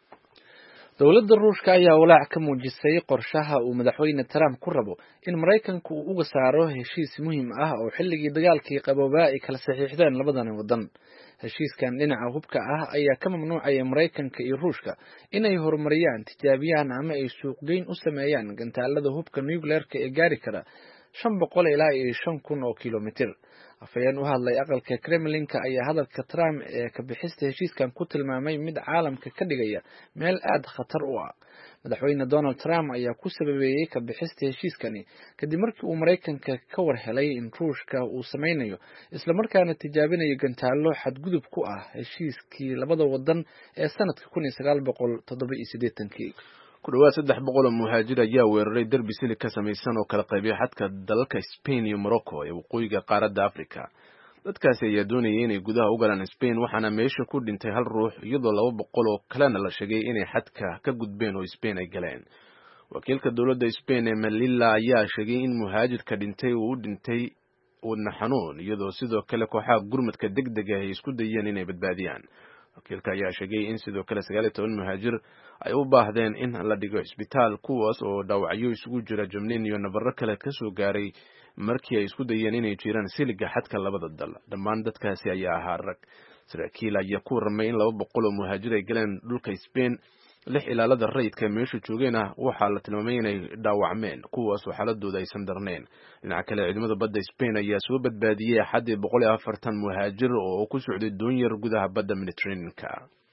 dowladda Ruushka ayaa walaac ka muujisay qorshaha uu madaxweyne Trump ku rabo in Mareykanku uu uga saaro heshiis muhiim ah oo xilligii dagaalkii qaboobaa ay kala saxiixdeen labadan wadan. heshiiskan dhinaca hubka ah ayaa ka mamnuucaya Mareykanka iyo Ruushka inay horumariyaan tijaabiyaan ama ay suuqgeyn u sameeyaan gantaalada hubka nuclearka ee gaari kara shan boqol ilaa shan kun oo kiiloomitir. afayeen u hadlay aqalka Kremlinka ayaa hadalka Trump ee ka bixista heshiiskan ku tilmaamay mid caalamka ka dhigaya meel aad khatar u ah. madaxweyne Donald Trump ayaa ku sababeeyay ka bixista heshiiskani kadib markii uu Mareykanka ka war helay in Ruushka uu sameynayo isla markaana tijaabinayo gantaalo xadgudub ku ah heshiiskii labada wadan ee sanadka kun iyo sagaal boqol toddoba iyo siddeetan. ku dhawaad saddex boqol oo muhaajir ayaa weeraray darbi silig ka samaysan oo kala qaybiya xadka dalalka Spain iyo Morocco ee waqooyiga qaaradda Afrika. dadkaasi ayaa doonayay inay gudaha u galaan Spain waxaana meesha ku dhintay hal ruux iyadoo laba boqol oo kalena la sheegay inay xadka ka gudbeen oo Spain ay galeen. wakiilka dowladda Spain ee Melilla ayaa sheegay in muhaajirka dhintay uu u dhintay wadna xanuun iyadoo sidoo kale kooxaha gurmadka degdega ay isku dayeen inay badbaadiyaan. wakiilka ayaa sheegay in sidoo kale sagaal iyo toban muhaajir ay u baahdeen in la dhigo isbitaal kuwaas oo dhaawacyo isugu jira jabniin iyo nabarro kale ka soo gaaray markii ay isku dayeen inay jiraan siliga xadka labada dal. dhammaan dadkaasi ayaa ahaa rag. saraakiil ayaa ku warramay in laba boqol oo muhaajir ay galeen dhulka Spain. lix ilaalada rayidka meesha joogeen ah waxaa la tilmaamay inay dhaawacmeen kuwaas oo xaaladooda aysan darnayn. dhinaca kale ciidamada badda Spain ayaa soo badbaadiyay axadii boqol iyo afartan muhaajir oo ku socday doon yar gudaha badda Mediterranean-ka.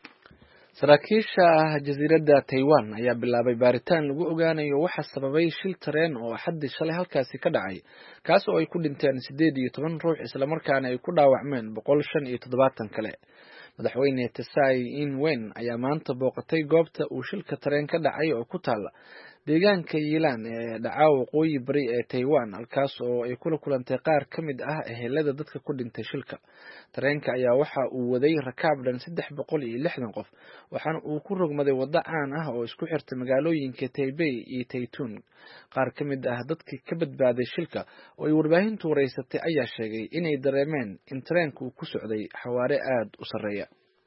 saraakiisha jasiiradda Taiwan ayaa bilaabay baaritaan lagu ogaanayo waxa sababay shil tareen oo xaddi shalay halkaasi ka dhacay kaas oo ay ku dhinteen siddeed iyo toban ruux isla markaana ay ku dhaawacmeen boqol shan iyo toddobaatan kale. madaxweyne Tsai Ing-wen ayaa maanta booqatay goobta uu shilka tareen ka dhacay oo ku taala deegaanka Yilan ee dhaca waqooyi bari ee Taiwan halkaas oo ay kula kulantay qaar ka mid ah ehelada dadka ku dhintay shilka. tareenka ayaa waxa uu waday rakaab dhan saddex boqol iyo lixdan qof waxaana uu ku rogmaday waddo caan ah oo isku xirta magaalooyinka Taipei iyo Taichung. qaar ka mid ah dadkii ka badbaaday shilka oo ay warbaahintu wareysatay ayaa sheegay inay dareemeen in tareenku uu ku socday xawaare aad u sarreeya.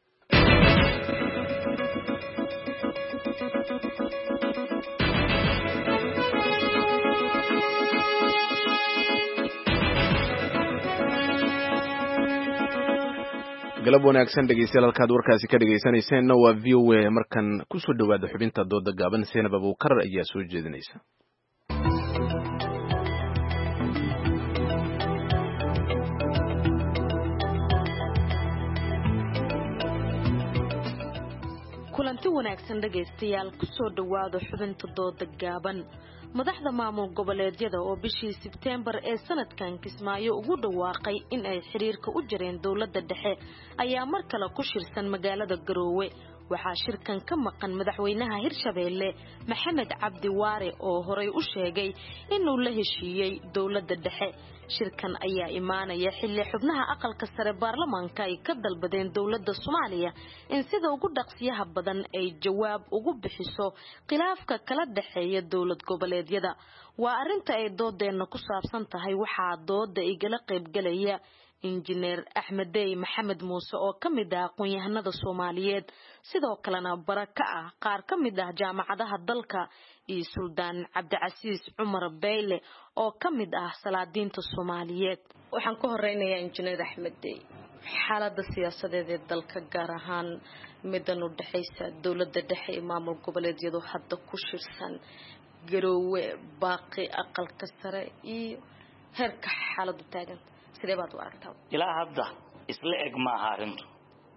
galab wanaagsan dhegeystayaal halkaad warkaasi ka dhegeysanayseena waa V O A. markan ku soo dhawaada xubinta dooda gaaban Seenab Abuukar ayaa soo jeedinaysa. kulanti wanaagsan dhegeystayaal ku soo dhawaada xubinta dooda gaaban. madaxda maamul goboleedyada oo bishii Sebtembar ee sanadkan Kismaayo ugu dhawaaqay in ay xiriirka u jireen dawladda dhexe ayaa mar kale ku shirsan magaalada Garoowe. waxaa shirkan ka maqan madaxweynaha Hirshabeelle Maxamed Cabdi Waare oo horay u sheegay inuu la heshiiyay dawladda dhexe. shirkan ayaa imaanaya xilli xubnaha aqalka sare baarlamaanka ay ka dalbadeen dawladda Soomaaliya in sida ugu dhaqsiyaha badan ay jawaab ugu bixiso khilaafka kala dhaxeeya dawlad goboleedyada. waa arinta ay doodeena ku saabsan tahay waxaa dooda igala qayb galaya injineer Axmed Dey Maxamed Muuse oo ka mid ah aqoon-yahanada Soomaaliyeed sidoo kalena baraka ah qaar ka mid ah jaamacadaha dalka iyo Suldaan Cabdicasiis Cumar Beyle oo ka mid ah salaadiinta Soomaaliyeed. waxaan ku horeynayaa injineer Axmed Dey. xaaladda siyaasadeed ee dalka gaar ahaan midan u dhaxaysa dawladda dhexe iyo maamul goboleedyadu hadda ku shirsan Garoowe baaqi aqalka sare iyo heerka xaaladdu taagan sidee baad u aragtaa? ilaa hadda isla eg ma aha arintu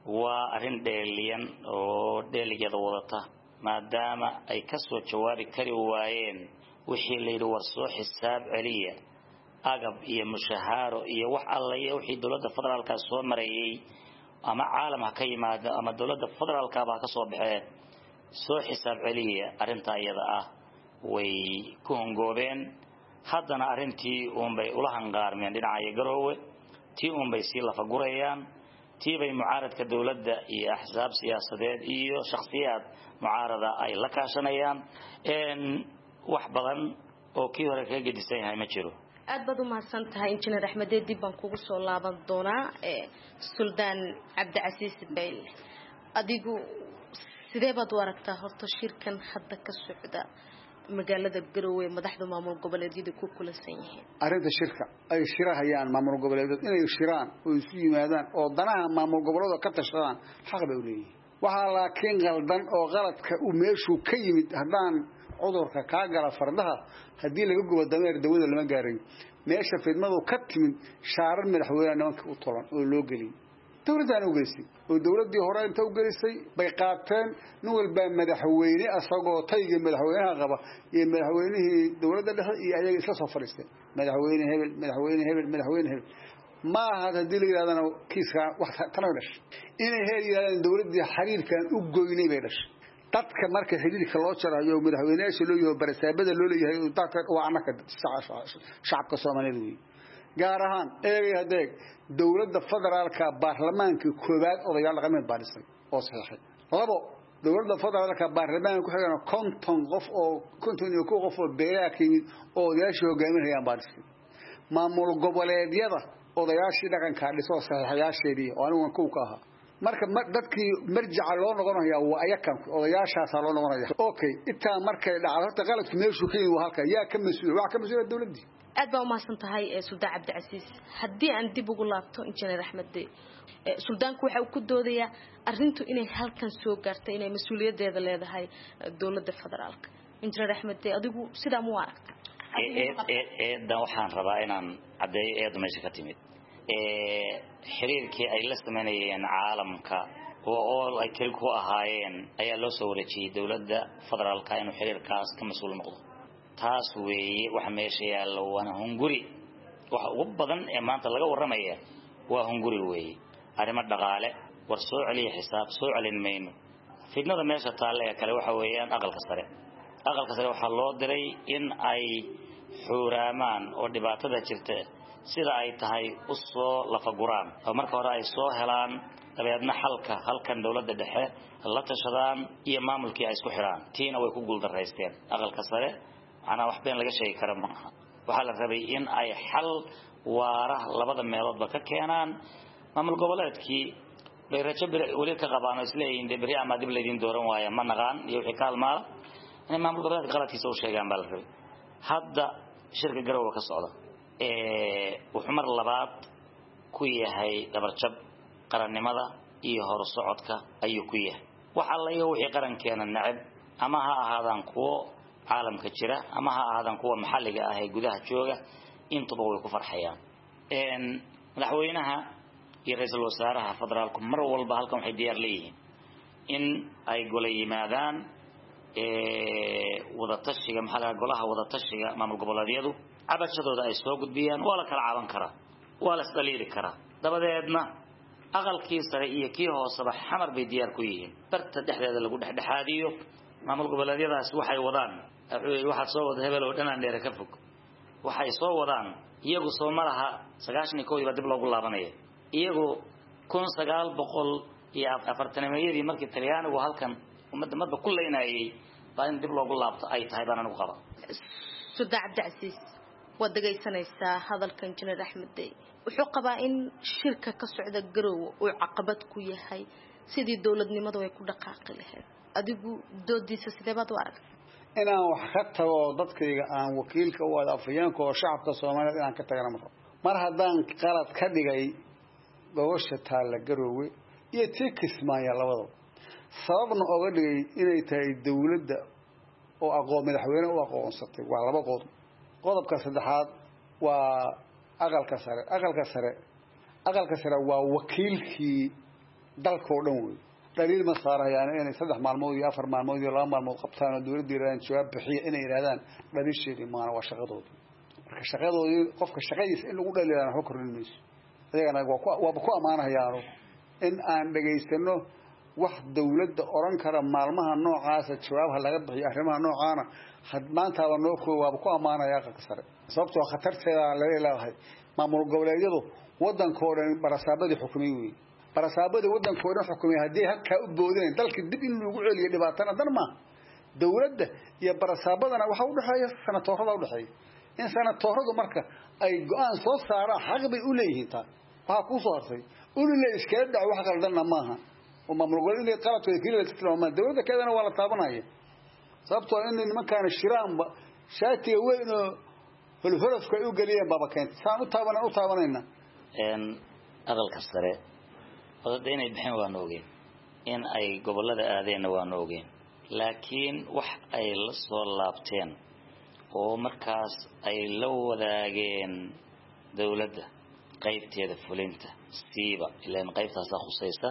waa arrin dheeliyan oo dheeligeeda wadata maadaama ay ka soo jawaabi kari waayeen wixii la yidhi war soo xisaab celiya agab iyo mushahaaro iyo wax alla iyo wixii dowladda federaalka soo marayay ama caalam ha ka yimaado ama dowladda federaalka ba ka soo baxeen soo xisaab celiya arrinta iyada ah way ku hongoobeen haddana arrintii uun bay ula hanqaarmeen dhinaca Garowe tii uun bay si lafa gurayaan tii bay mucaaradka dowladda iyo axsaab siyaasadeed iyo shakhsiyaad mucaarada ay la kaashanayaan een wax badan oo kii hore ka gedisan yahay ma jiro aad baad u mahadsan tahay injineer Axmed dib baan kugu soo laaban doonaa ee Suldaan Cabdicasiis Bayl adigu sidee baad u aragtaa horta shirkan hadda ka socda magaalada Garowe madaxda maamul goboleedyada ku kulansan yihiin arinta shirka ay shirahayaan maamul goboleedyada inay shiraan oo isu yimaadaan oo danaha maamul goboleedyada ka tashadaan xaq bay u leeyihiin waxa laakiin qaldan oo qaladka uu meeshu ka yimid hadaan cudurka ka gala fardaha hadii laga gubo dameer dawada lama gaarin meesha fidmadu ka timid shaarar madaxweynaha u tolan oo loo geliyay dawladdan u geysay oo dawladii hore inta u gelisay bay qaateen nin walba madaxweyne asagoo tayga madaxweynaha qaba iyo madaxweynihii dawladda dhexe iyo ayaga isla soo fariistay madaxweyne hebel madaxweyne hebel madaxweyne hebel ma aha hadii la yiraahdo kiiska wax tan dhash inay heer yiraahdaan dawladii xiriirkan u goynay bay dhash dadka marka xiriirka loo jarayo madaxweynaha loo yahay barasaabada loo leeyahay oo dadka waa anaka shacabka Soomaaliyeed weey gaar ahaan eegay hadeeg dawladda federaalka baarlamaanka koobaad odayaal dhaqameed baadhisay oo saxiixay labo dawladda federaalka baarlamaanka ku xigana konton qof oo konton iyo kow qof oo beelaakii oo odayaasha hogaaminayaan baadhisay maamul goboleedyada odayaashii dhaqanka dhisoo saxiixayaasheedii oo anigu ku ka ahaa marka dadkii marjaca loo noqonayaa waa ayakan odayaashaas loo noqonayaa okay inta markay dhacdo horta qaladku meeshu ka yimid halka yaa ka masuul waxa ka masuul dawladda aad baa u mahadsan tahay Suldaan Cabdicasiis haddii aan dib ugu laabto injineer Axmed Suldaanku waxa uu ku doodayaa arrintu inay halkan soo gaartay inay masuuliyadeeda leedahay dawladda federaalka injineer Axmed adigu sidaa mu aragtaa ee ee dan waxaan rabaa inaan cadeeyo ee dumaysa ka timid ee xiriirkii ay la sameeyeen caalamka oo ay kale ku ahaayeen ayaa loo soo wareejiyay dawladda federaalka inuu xiriirkaas ka masuul noqdo taas weeye waxa meesha yaalo waa hunguri waxa ugu badan ee maanta laga waramaya waa hunguri weeye arrimo dhaqaale war soo celiya xisaab soo celin mayno fidnada meesha taal ee kale waxa weeyaan aqalka sare aqalka sare waxa loo diray in ay xuraamaan oo dhibaatada jirta sida ay tahay u soo lafa guraan oo marka hore ay soo helaan dabeedna xalka halkan dawladda dhexe la tashadaan iyo maamulkii ay isku xiraan tiina way ku guuldareysteen aqalka sare ana wax been laga sheegi karo ma aha waxa la rabay in ay xal waara labada meeloodba ka keenaan maamul goboleedkii bay rajo wali ka qabaan isleeyihiin dibri ama dib leedin dooran waaya ma naqaan iyo wixii kaalmaal in maamul goboleedka qaladkiisa u sheegaan bal rabay hadda shirka Garowe ka socda ee wuxuu mar labaad ku yahay dabarjab qarannimada iyo hor socodka ayuu ku yahay waxa la iyo wixii qarankeena nacab ama ha ahaadaan kuwo caalamka jira ama ha ahaadaan kuwa maxalliga ah ee gudaha jooga intuba way ku farxayaan een madaxweynaha iyo ra'iisul wasaaraha federaalku mar walba halkan waxay diyaar leeyihiin in ay gole yimaadaan ee wada tashiga maxalliga golaha wada tashiga maamul goboleedyadu cabashadooda ay soo gudbiyaan waa la kala caaban karaa waa la isdaliili karaa dabadeedna aqalkii sare iyo kii hooseba xamar bay diyaar ku yihiin barta dhexdeeda lagu dhexdhexaadiyo maamul goboleedyadaas waxay wadaan waxa soo wada hebel oo dhanaan dheer ka fog waxay soo wadaan iyagu soo malaha sagaashan iyo kow dib loogu laabanaya iyagu kun sagaal boqol iyo afartan-meeyadii markii Talyaanigu halkan ummadda madba ku leynayay baa in dib loogu laabto ay tahay baan anigu qaba Suldaan Cabdicasiis wad dhageysanaysaa hadalka injineer Axmed wuxuu qabaa in shirka ka socda Garowe uu caqabad ku yahay sidii dawladnimadu ay ku dhaqaaqi lahayd adigu doodiisa sidee baad u aragtaa inaan wax ka tago dadkayga aan wakiilka u wada afayeenka oo shacabka Soomaaliyeed inaan ka tagana ma mar haddaan qalad ka dhigay gobosha taala Garowe iyo tii Kismaayo labadaba sababna oga dhigay inay tahay dawladda oo aqoon madaxweyne u aqoonsatay waa laba qodob qodobka saddexaad waa aqalka sare aqalka sare aqalka sare waa wakiilkii dalkoo dhan wey dhaliil ma saarayaan inay saddex maalmood iyo afar maalmood iyo laba maalmood qabtaan oo dawladda yiraahdaan jawaab bixiya inay yiraahdaan dhaliisheedii maana waa shaqadooda marka shaqadoodii qofka shaqadiisa in lagu dhaliilaan waxba kordhin mayso ayagana waa ku ammaanayaano in aan dhageysano wax dawladda oran kara maalmaha noocaas jawaabha laga bixiyo arrimaha noocaana had maanta waa noo koob waa ku ammaanayaa qadka sare sababtoo khatarteeda la leeyahay maamul goboleedyadu wadankooda barasaabadii xukumay weey barasaabadii wadankooda xukumay hadii halka u boodeen dalka dib in lagu celiyo dhibaatana dan ma dawladda iyo barasaabadana waxa u dhaxeeya sanatoorada u dhaxeeya in sanatooradu marka ay go'aan soo saaraan xaq bay u leeyihiin taa waxa ku soo hartay uu leeyahay iska dhac wax qaldan maaha oo maamul goboleedyada qaladkooda kaliya la tilmaamay dawladda keedana waa la taabanaya sababtoo in nimankaan shiraanba shaatiga weyn oo hulhulafka ay u galiyeen baba keent saan u taabanaa u taabanayna een aqalka sare wadada inay bixin waa noogeen in ay gobolada aadeen waa noogeen laakiin wax ay la soo laabteen oo markaas ay la wadaageen dawladda qaybteeda fulinta siiba ilaan qaybtaas khusaysa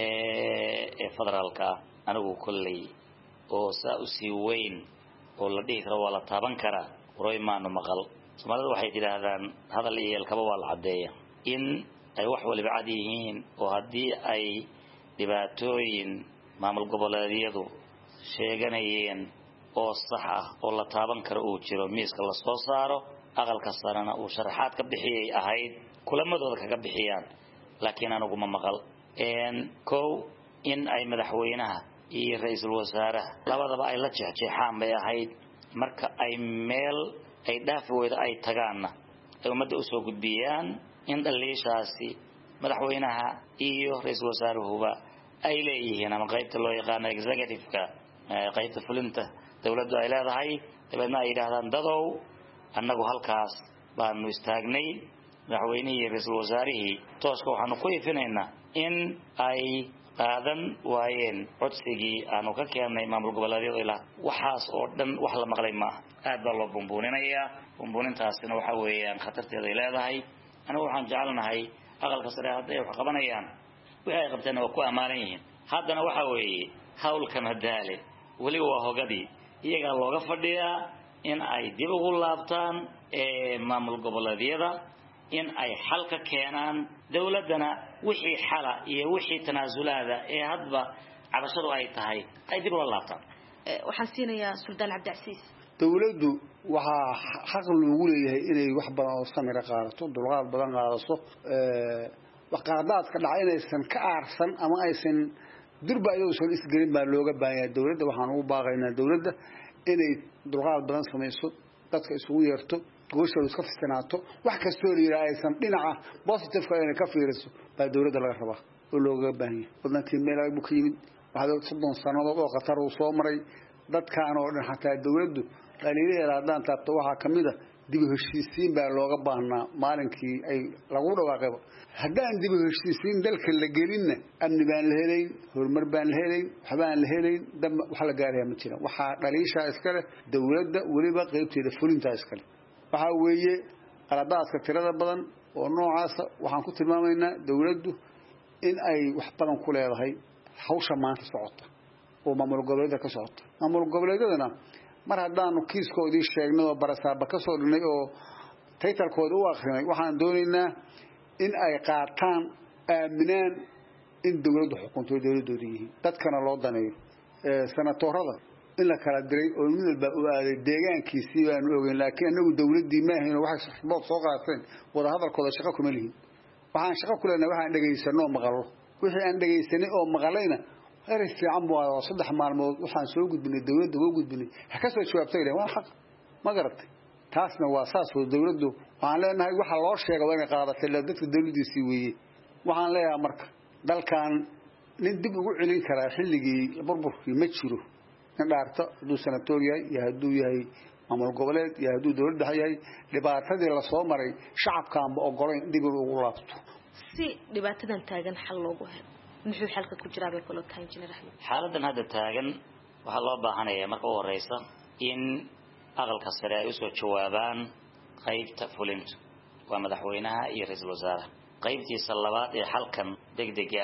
ee federaalka anigu kullay oo saa u sii weyn oo la dhihi karo waa la taaban karaa roy maanu maqal Soomaalida waxay yiraahdaan hadal iyo elkaba waa la cadeeya in ay wax waliba cad yihiin oo hadii ay dhibaatooyin maamul goboleedyadu sheeganayeen oo sax ah oo la taaban karo uu jiro miiska la soo saaro aqalka sarana uu sharaxaad ka bixiyay ahayd kulamadooda kaga bixiyaan laakiin anagu ma maqal een kow in ay madaxweynaha iyo ra'iisul wasaaraha labadaba ay la jeexjeexaan bay ahayd marka ay meel ay dhaafweyda ay tagaana ay umada u soo gudbiyaan in dhaliishaasi madaxweynaha iyo ra'iisul wasaaruhuba ay leeyihiin ama qaybta loo yaqaan executive-ka qaybta fulinta dawladdu ay leedahay dabadna ay yiraahdaan dadow annagu halkaas baanu istaagnay madaxweynihii iyo ra'iisul wasaarihii tooska waxaanu ku ifinaynaa in ay qaadan waayeen codsigii aanu ka keenay maamul goboleedyada ilaa waxaas oo dhan wax la maqlay ma aad baa loo bumbuuninaya bumbuunintaasina waxa weeyaan khatarteeda ay leedahay anigu waxaan jecelnahay aqalka sare hadday wax qabanayaan wixii ay qabteen waa ku amaanan yihiin haddana waxa weeye hawlka madaale wali waa hogadii iyaga looga fadhiyaa in ay dib ugu laabtaan ee maamul goboleedyada in ay xal ka keenaan dawladana wixii xala iyo wixii tanaasulaada ee hadba cabashadu ay tahay ay dib uga laabtaan waxaan siinayaa Suldaan Cabdicasiis dawladdu waxa xaq loogu leeyahay inay wax badan oo samir qaadato dulqaad badan qaadato ee waqadaadka dhacaynaysan ka aarsan ama aysan durba ayuu soo isgelin baa looga baahanyaa dawladda waxaan ugu baaqaynaa dawladda inay dulqaad badan samayso dadka isugu yeerto goosha iska fistanaato wax kastoo leeyahay aysan dhinaca positive ka inay ka fiiriso baa dawladda laga rabaa oo looga baahan yahay wadnankii meel ay ku yimid waxa soddon sanadood oo qatar uu soo maray dadkaan oo dhan xataa dawladdu dhaliilaha hadaan taabto waxa kamid ah dib u heshiisiin baa looga baahnaa maalinkii ay lagu dhawaaqay haddaan dib u heshiisiin dalka la gelinna amni baan la helayn horumar baan la helayn waxbaan la helayn dam wax la gaarayaa ma jira waxa dhaliisha iska leh dawladda waliba qaybteeda fulinta iska leh waxa weeye qaladaadka tirada badan oo noocaas waxaan ku tilmaamaynaa dawladdu in ay wax badan ku leedahay hawsha maanta socota oo maamul goboleedyada ka socota maamul goboleedyadana mar haddaanu kiiskoodii sheegnay oo barasaaba ka soo dhinay oo taytalkooda u akhrinay waxaan doonaynaa in ay qaataan aaminaan in dawladdu xukunto dawladooda yihiin dadkana loo daneeyo ee sanatoorada in la kala diray oo mid walba u aaday deegaankiisii baan ogeyn laakiin anagu dawladdii ma ahayn waxa saxbood soo qaateen wada hadalkooda shaqo kuma lihin waxaan shaqo ku leenahay waxaan dhageysano maqallo wixii aan dhageysanay oo maqalayna هذا fiican buu saddex maalmood waxaan soo gudbinay dawladda oo gudbinay ha ka soo jawaabtay waa xaq ma garatay taasna waa saas oo dawladdu waxaan leenahay waxa loo sheegay waa in qaadatay dadka dawladdiisii weeye waxaan leeyahay marka dalkan nin dib ugu celin kara xilligii burburkii ma jiro in dhaarto haduu senatorial iyo haduu yahay maamul goboleed iyo haduu dawladda yahay dhibaatadii la soo maray shacabkaan ba ogolayn dib ugu laabto si dhibaatadan taagan xal loogu helo muxuu xalka ku jiraa bay kula tahay injineer Axmed xaaladan hadda taagan waxa loo baahanayaa marka ugu horeysa in aqalka sare ay soo jawaabaan qaybta fulinta waa madaxweynaha iyo ra'iisul wasaaraha qaybtiisa labaad ee xalkan degdeg ah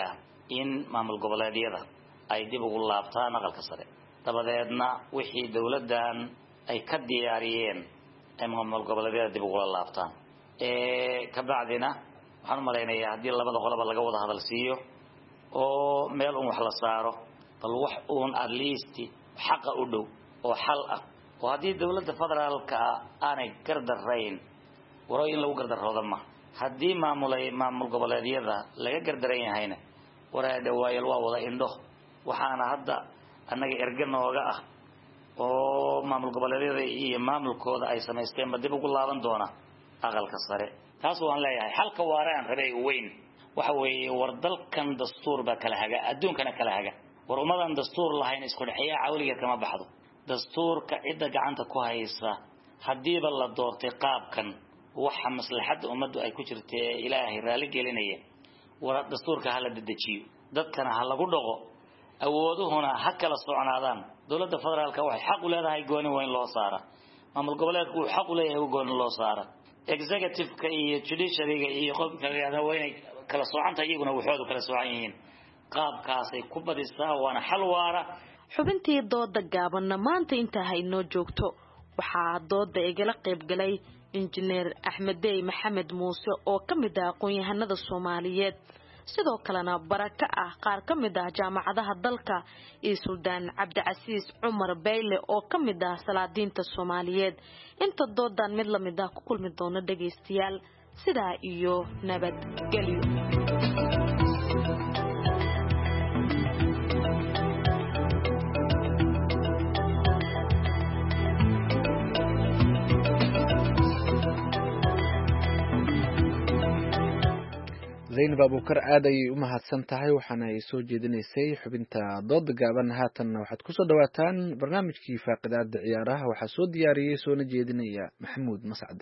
in maamul goboleedyada ay dib ugu laabtaan aqalka sare dabadeedna wixii dawladdan ay ka diyaariyeen ay maamul goboleedyada dib ugu laabtaan ee ka bacdina waxaan malaynayaa haddii labada qoloba laga wada hadal siiyo oo meel un wax la saaro bal wax uun at least xaqa u dhow oo xal ah oo haddii dawladda federaalka aanay gardarayn waro in lagu gardaroodo ma haddii maamulay maamul goboleedyada laga gardaran yahayna waraada waayal waa wada indho waxaana hadda annaga erga nooga ah oo maamul goboleedyada iyo maamulkooda ay samaysteen ba dib ugu laaban doona aqalka sare taas waan leeyahay halka waaraan rabay weyn waxa weeye war dalkan dastuur ba kala haga adduunkana kala haga war umadan dastuur lahayn isku dhaxaya cawliga kama baxdo dastuurka cidda gacanta ku haysa hadii ba la doortay qaabkan waxa maslaxad umadu ay ku jirtay ilaahay raali gelinaya war dastuurka hala dedejiyo dadkana ha lagu dhago awooduhuna ha kala socnaadaan dawladda federaalka waxay xaq u leedahay gooni weyn loo saara maamul goboleedku wuxuu xaq u leeyahay gooni loo saara executive-ka iyo judiciary-ga iyo qofka kale weyn kala socanta iyaguna waxoodu kala socan yihiin qaabkaas ay ku badisaa waana xal waara xubintii dooda gaabanna maanta inta haynoo joogto waxaa dooda igala qayb galay injineer Axmed Dey Maxamed Muuse oo kamid ah aqoon-yahanada Soomaaliyeed sidoo kalena baraka ah qaar kamid ah jaamacadaha dalka iyo Suldaan Cabdicasiis Cumar Beyle oo kamid ah salaadiinta Soomaaliyeed inta doodan mid la mid ah ku kulmi doona dhageystayaal sidaa iyo nabadgelyo zaynab abuukar aad ayay u mahadsan tahay waxaana ay soo jeedinaysay xubinta dooda gaaban haatanna waxaad kusoo dhawaataan barnaamijkii faaqidaada ciyaaraha waxaa soo diyaariyey soona jeedinaya maxamuud mascade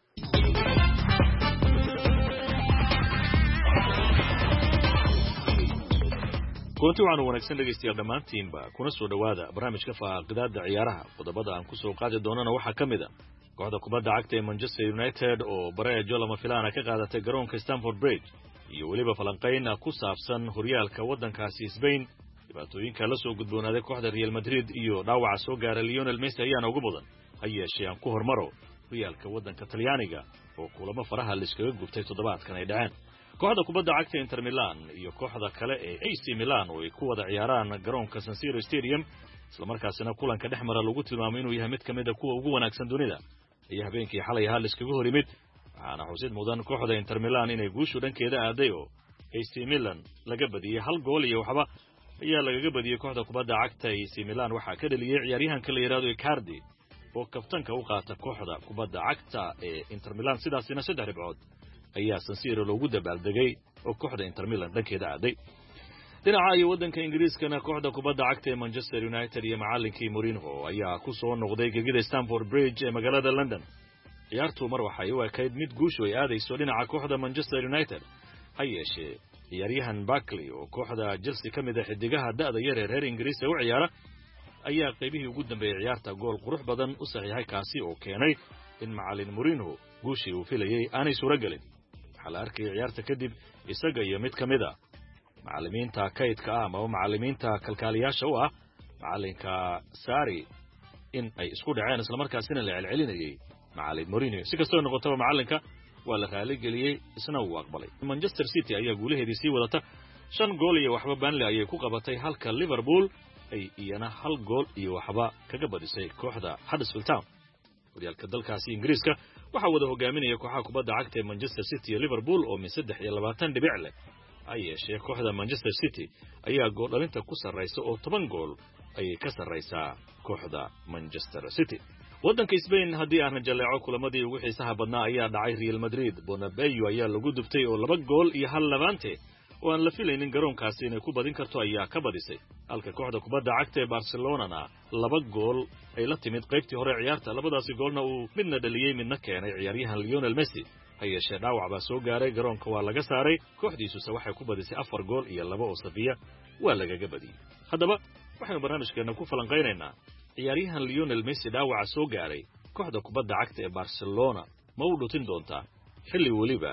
kulanti waxaanu wanaagsan dhegaystayaal dhammaantiinba kuna soo dhowaada barnaamijka faaqidaada ciyaaraha qodobada aan kusoo qaadi doonana waxaa ka mid a kooxda kubadda cagta ee Manchester United oo bareejo lama filaana ka qaadatay garoonka Stamford Bridge iyo weliba falanqayn ku saabsan horyaalka waddankaasi Spain dhibaatooyinka la soo gudboonaaday kooxda Real Madrid iyo dhaawaca soo gaaray Lionel Messi ayaana ugu badan ha yeeshee aan ku hormaro horyaalka waddanka Talyaaniga oo kulamo faraha la iskaga gubtay toddobaadkan ay dhaceen kooxda kubadda cagta Inter Milan iyo kooxda kale ee A C Milan oo ay ku wada ciyaaraan garoonka San Siro Stadium isla markaasina kulanka dhexmara lagu tilmaamay inuu yahay mid kamid ah kuwa ugu wanaagsan dunida iyo habeenkii xalay ahaa la iskaga hor yimid waxaana xusid mudan kooxda Inter Milan inay guushu dhankeeda aaday oo A C Milan laga badiyay hal gool iyo waxba ayaa lagaga badiyay kooxda kubadda cagta A C Milan waxaa ka dhaliyay ciyaaryahanka la yiraahdo Icardi oo kaftanka u qaata kooxda kubadda cagta ee Inter Milan sidaasina saddex dhibcood ayaa San Siro loogu dabaaldegay oo kooxda Inter Milan dhankeeda aaday dhinaca iyo waddanka Ingiriiskana kooxda kubadda cagta ee Manchester United iyo macallinkii Mourinho ayaa ku soo noqday gegida Stamford Bridge ee magaalada London ciyaartu mar waxay u ekayd mid guushu ay aadayso dhinaca kooxda Manchester United ha yeeshee ciyaaryahan Barkley oo kooxda Chelsea ka mid ah xidigaha da'da yar ee reer Ingiriis u ciyaara ayaa qaybihii ugu dambeeyay ciyaarta gool qurux badan u saxiixay kaasi oo keenay in macallin Mourinho guushii uu filayay aanay suuragelin waxaa la arkay ciyaarta kadib isaga iyo mid ka mid ah macallimiinta kaydka ah ama macallimiinta kalkaaliyaasha u ah macallinka Sarri in ay isku dhaceen isla markaasina la celcelinayay macallin Mourinho si kastoo noqotaba macallinka waa la raali geliyay isna uu aqbalay Manchester City ayaa guulaheedii sii wadata shan gool iyo waxba Burnley ayay ku qabatay halka Liverpool ay iyana hal gool iyo waxba kaga badisay kooxda Huddersfield Town horyaalka dalkaasi Ingiriiska waxa wada hogaaminaya kooxaha kubadda cagta ee Manchester City iyo Liverpool oo min saddex iyo labaatan dhibic leh ay yeeshee kooxda Manchester City ayaa gool dhalinta ku sarreysa oo toban gool ayay ka sarreysaa kooxda Manchester City waddanka Spain haddii aan jaleeco kulamadii ugu xiisaha badnaa ayaa dhacay Real Madrid Bernabeu ayaa lagu duftay oo laba gool iyo hal Levante oo aan la filaynin garoonkaasi inay ku badin karto ayaa ka badisay halka kooxda kubadda cagta ee Barcelona laba gool ay la timid qaybtii hore ciyaarta labadaasi goolna uu midna dhaliyay midna keenay ciyaaryahan Lionel Messi ha yeeshee dhaawac baa soo gaaray garoonka waa laga saaray kooxdiisuse waxay ku badisay afar gool iyo laba oo safiya waa lagaga badiyey haddaba waxaynu barnaamijkeena ku falanqaynaynaa ciyaaryahan Lionel Messi dhaawaca soo gaaray kooxda kubadda cagta ee Barcelona ma u dhutin doontaa xilli waliba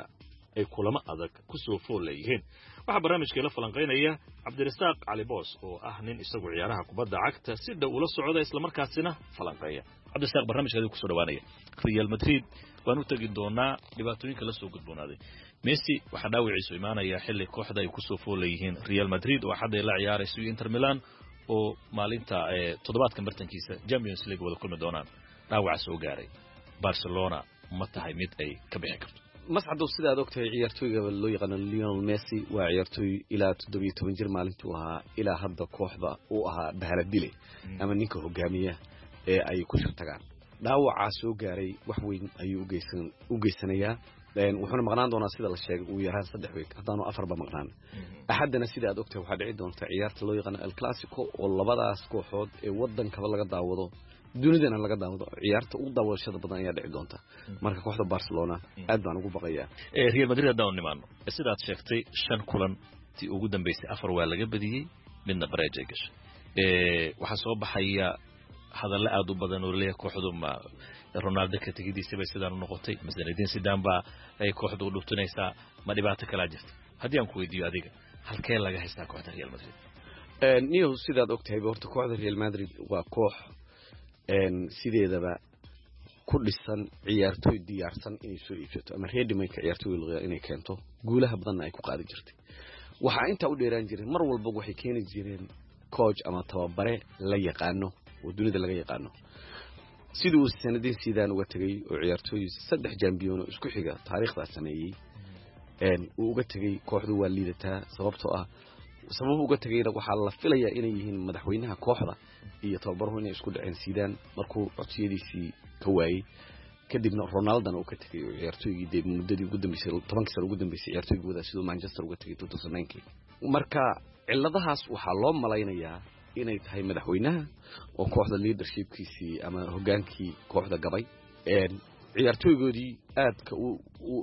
ay kulamo adag ku soo fool leeyihiin waxaa barnaamijka la falanqaynaya cabdirasaaq cali boos oo ah nin isagu ciyaaraha kubadda cagta si dhow ula socda isla markaasina falanqeeya cabdirasaaq barnaamijka ku soo dhawaanaya Real Madrid waan u tagi doonaa dhibaatooyinka la soo gudboonaaday Messi waxa dhaawiciisu imaanaya xilli kooxda ay ku soo fool leeyihiin Real Madrid oo hadda la ciyaarayso Inter Milan oo maalinta toddobaadkan bartankiisa Champions League wada kulmi doonaan dhaawac soo gaaray Barcelona ma tahay mid ay ka bixi karto mascado sida aad ogtahay ciyaartooyga loo yaqaan Lionel Messi waa ciyaartooy ilaa toddoba iyo toban jir maalintuu ahaa ilaa hadda kooxda uu ahaa bahaladile ama ninka hogaamiya ee ay ku tagaan dhaawaca soo gaaray wax weyn ayuu u geysan u geysanayaa wuxuuna maqnaan doonaa sida la sheegay uu yahay saddex week haddaanu afarba maqnaan axadana sida aad ogtahay waxaa dhici doonta ciyaarta loo yaqaan El Clasico oo labadaas kooxood ee wadankaba laga daawado dunidana laga daawado ciyaarta ugu daawashada badan ayaa dhici doonta marka kooxda Barcelona aad baan ugu baqayaa ee Real Madrid hadaan nimaano sidaad sheegtay shan kulan tii ugu dambeysay afar waa laga badiyay midna bareejay gashay ee waxa soo baxaya hadalla aad u badan oo leeyahay kooxdu ma Ronaldo ka tagidiisa bay sidaan u noqotay Zinedine Zidane ba ay kooxdu u dhuftunaysaa ma dhibaato kala jirta haddii aan ku weydiiyo adiga halkee laga haystaa kooxda Real Madrid ee niyo sidaad ogtahay horta kooxda Real Madrid waa koox een sideedaba ku dhisan ciyaartooy diyaarsan inay soo iibsato ama ready make ciyaartooy inay keento guulaha badan ay ku qaadi jirtay waxa inta u dheeraan jiray mar walba waxay keeni jireen coach ama tababare la yaqaano oo dunida laga yaqaano sidoo sanadii sidaan uga tagay oo ciyaartooy saddex champion oo isku xiga taariikhda sameeyay een uu uga tagay kooxdu waa liidataa sababtoo ah sabab uga tagayna waxa la filayaa inay yihiin madaxweynaha kooxda iyo tababaruhu inay isku dhaceen sidaan markuu codsiyadiisii ka waayay kadibna Ronaldo uu ka tagay ciyaartooygii deeb muddadii ugu dambeysay toban sano ugu dambeysay ciyaartooygooda sidoo Manchester uga tagay two thousand nine marka ciladahaas waxa loo malaynayaa inay tahay madaxweynaha oo kooxda leadershipkiisii ama hogaankii kooxda gabay ee ciyaartooygoodii aad ka uu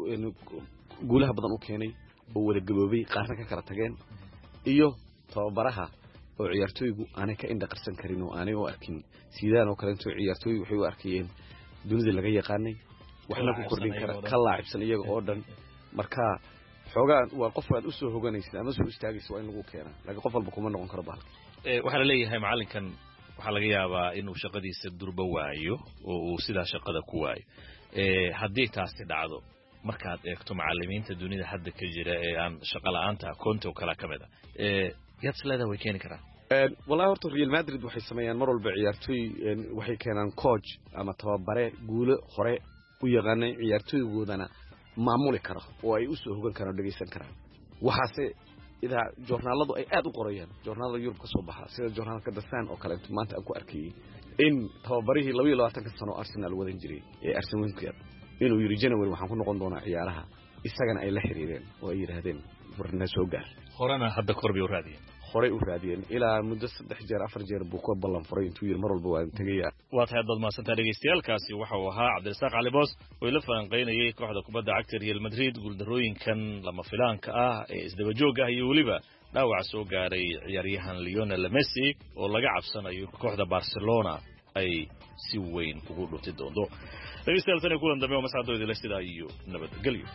guulaha badan u keenay oo wada gaboobay qaarna ka kala tageen iyo tababaraha oo ciyaartooygu aanay ka indha qarsan karin oo aanay u arkin sidaan oo kale intuu ciyaartooy waxay u arkayeen dunida laga yaqaanay waxna ku kordhin kara ka laacibsan iyaga oo dhan marka xogaan waa qof aad u soo hoganaysid ama soo istaagaysid waa in lagu keenaa laakiin qof walba kuma noqon karo bahalka ee waxa la leeyahay macalinkan waxa laga yaabaa inuu shaqadiisa durba waayo oo uu sidaa shaqada ku waayo ee haddii taasi dhacdo markaad eegto macallimiinta dunida hadda ka jira ee aan shaqo la'aanta Conte oo kala kamid ah ee yaad sleeda way keeni karaan ee wallahi horta Real Madrid waxay sameeyaan mar walba ciyaartooy waxay keenaan coach ama tababare guulo hore u yaqaanay ciyaartooygoodana maamuli karo oo ay u soo hogan karaan dhageysan karaan waxaase ida joornaaladu ay aad u qorayaan joornaalada Yurub ka soo baxa sida joornaalka The Sun oo kale maanta aan ku arkay in tababarihii laba iyo labaatan sano Arsenal wadan jiray ee Arsenal Wenger inuu yiri January waxaan ku noqon doonaa ciyaaraha isagana ay la xiriireen oo ay yiraahdeen warna soo gaar horena hadda korbi u raadiyeen hore u raadiyeen ilaa muddo saddex jeer afar jeer buu ku ballan furay intuu yiri mar walba waan tagayaa waa tahay dad maasanta dhageystayaalkaasi waxa uu ahaa Cabdirasaaq Cali Boos oo la falanqeynayay kooxda kubadda cagta Real Madrid guuldarooyinkan lama filaanka ah ee isdaba joog ah iyo waliba dhaawac soo gaaray ciyaaryahan Lionel Messi oo laga cabsanayo kooxda Barcelona ay si weyn ugu dhufti doonto dhageystayaal tan kulan dambe oo mas'aadooda la sida iyo nabadgelyo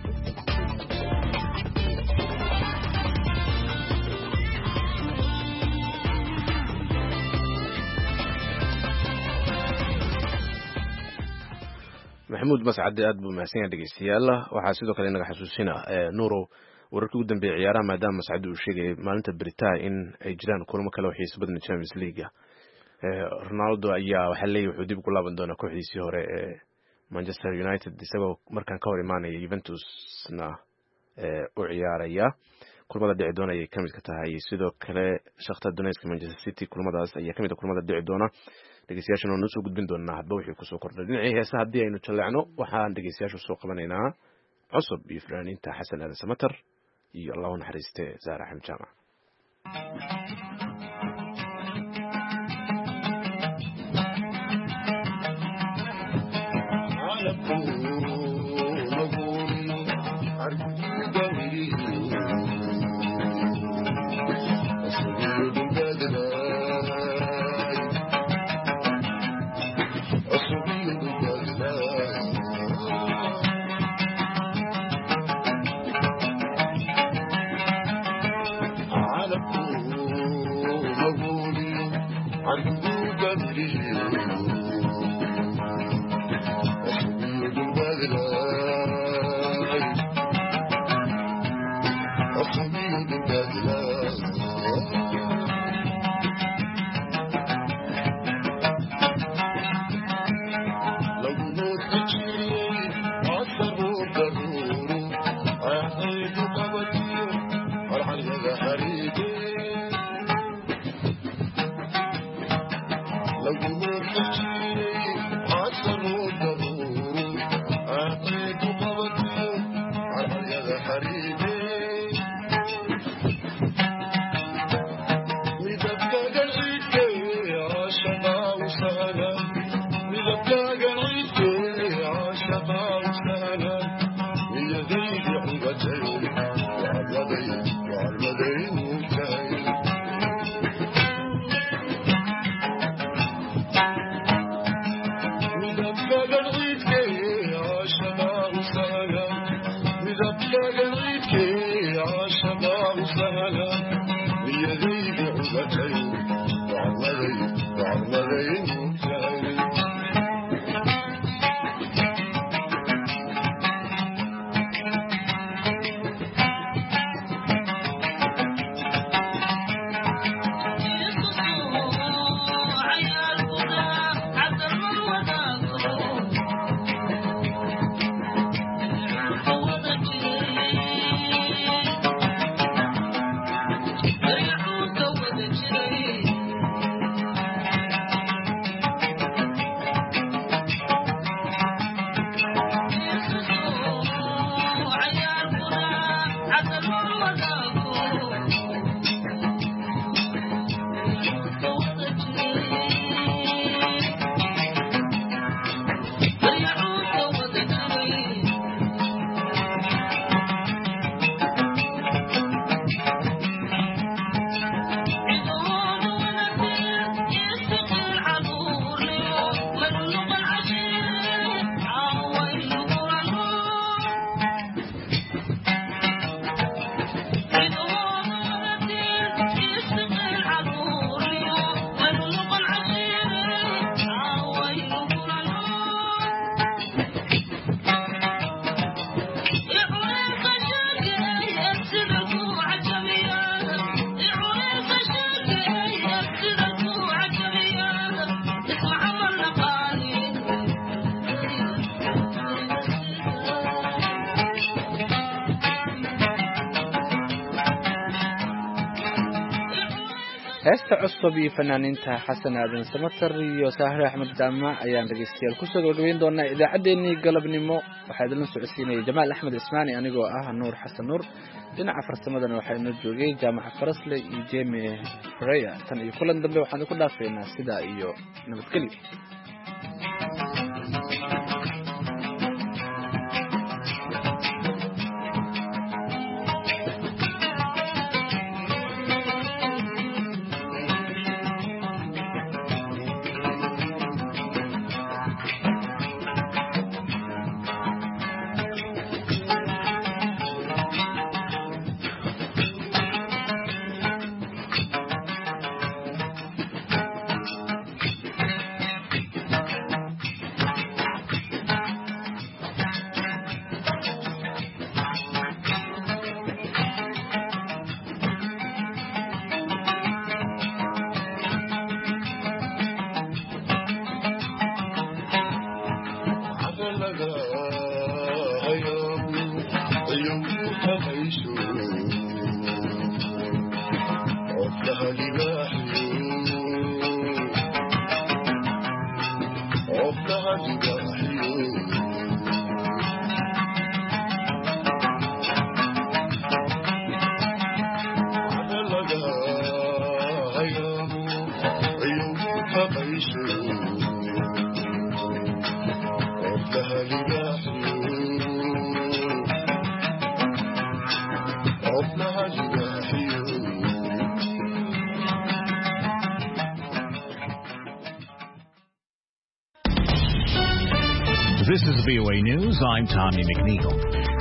maxamuud mascad aad buu mahadsan yahay dhageystayaal waxaa sidoo kale inaga xasuusina nuuro wararkii ugu dambeeyay ciyaaraha maadaama mascad uu sheegay maalinta Britain in ay jiraan kulamo kale oo xiiso badan Champions League Ronaldo ayaa waxa leeyahay wuxuu dib ugu laaban doonaa kooxdiisii hore ee Manchester United isagoo markaan ka hor imaanaya Juventusna ee u ciyaaraya kulamada dhici doona ay kamid ka tahay sidoo kale Shakhtar Donetsk Manchester City kulamadaas ayaa kamid ah kulamada dhici doona dhageystayaashana noo soo gudbin doonaa hadba wixii ku soo kordhay dhinacii heesaha haddii aynu jaleecno waxaan dhageystayaashu soo qabanaynaa cusub iyo fanaaniinta Xasan Aadan Samatar iyo Allahu naxariiste Zahra Axmed Jaamac heesta cusub iyo fanaaniinta xasan aadan samatar iyo saahre axmed jaamac ayaan dhegeystayaal kusoo gabagabeyn doonaa idaacaddeenii galabnimo waxaa idinla socodsiinaya jamaal axmed ismaani anigoo ah nuur xasan nuur dhinaca farsamadana waxaa inoo joogay jaamaca farasle iyo jemi freya tan iyo kulan dambe waxaan ku dhaafeynaa sidaa iyo nabadgelyo. This is V O A News. I'm Tommy McNeil.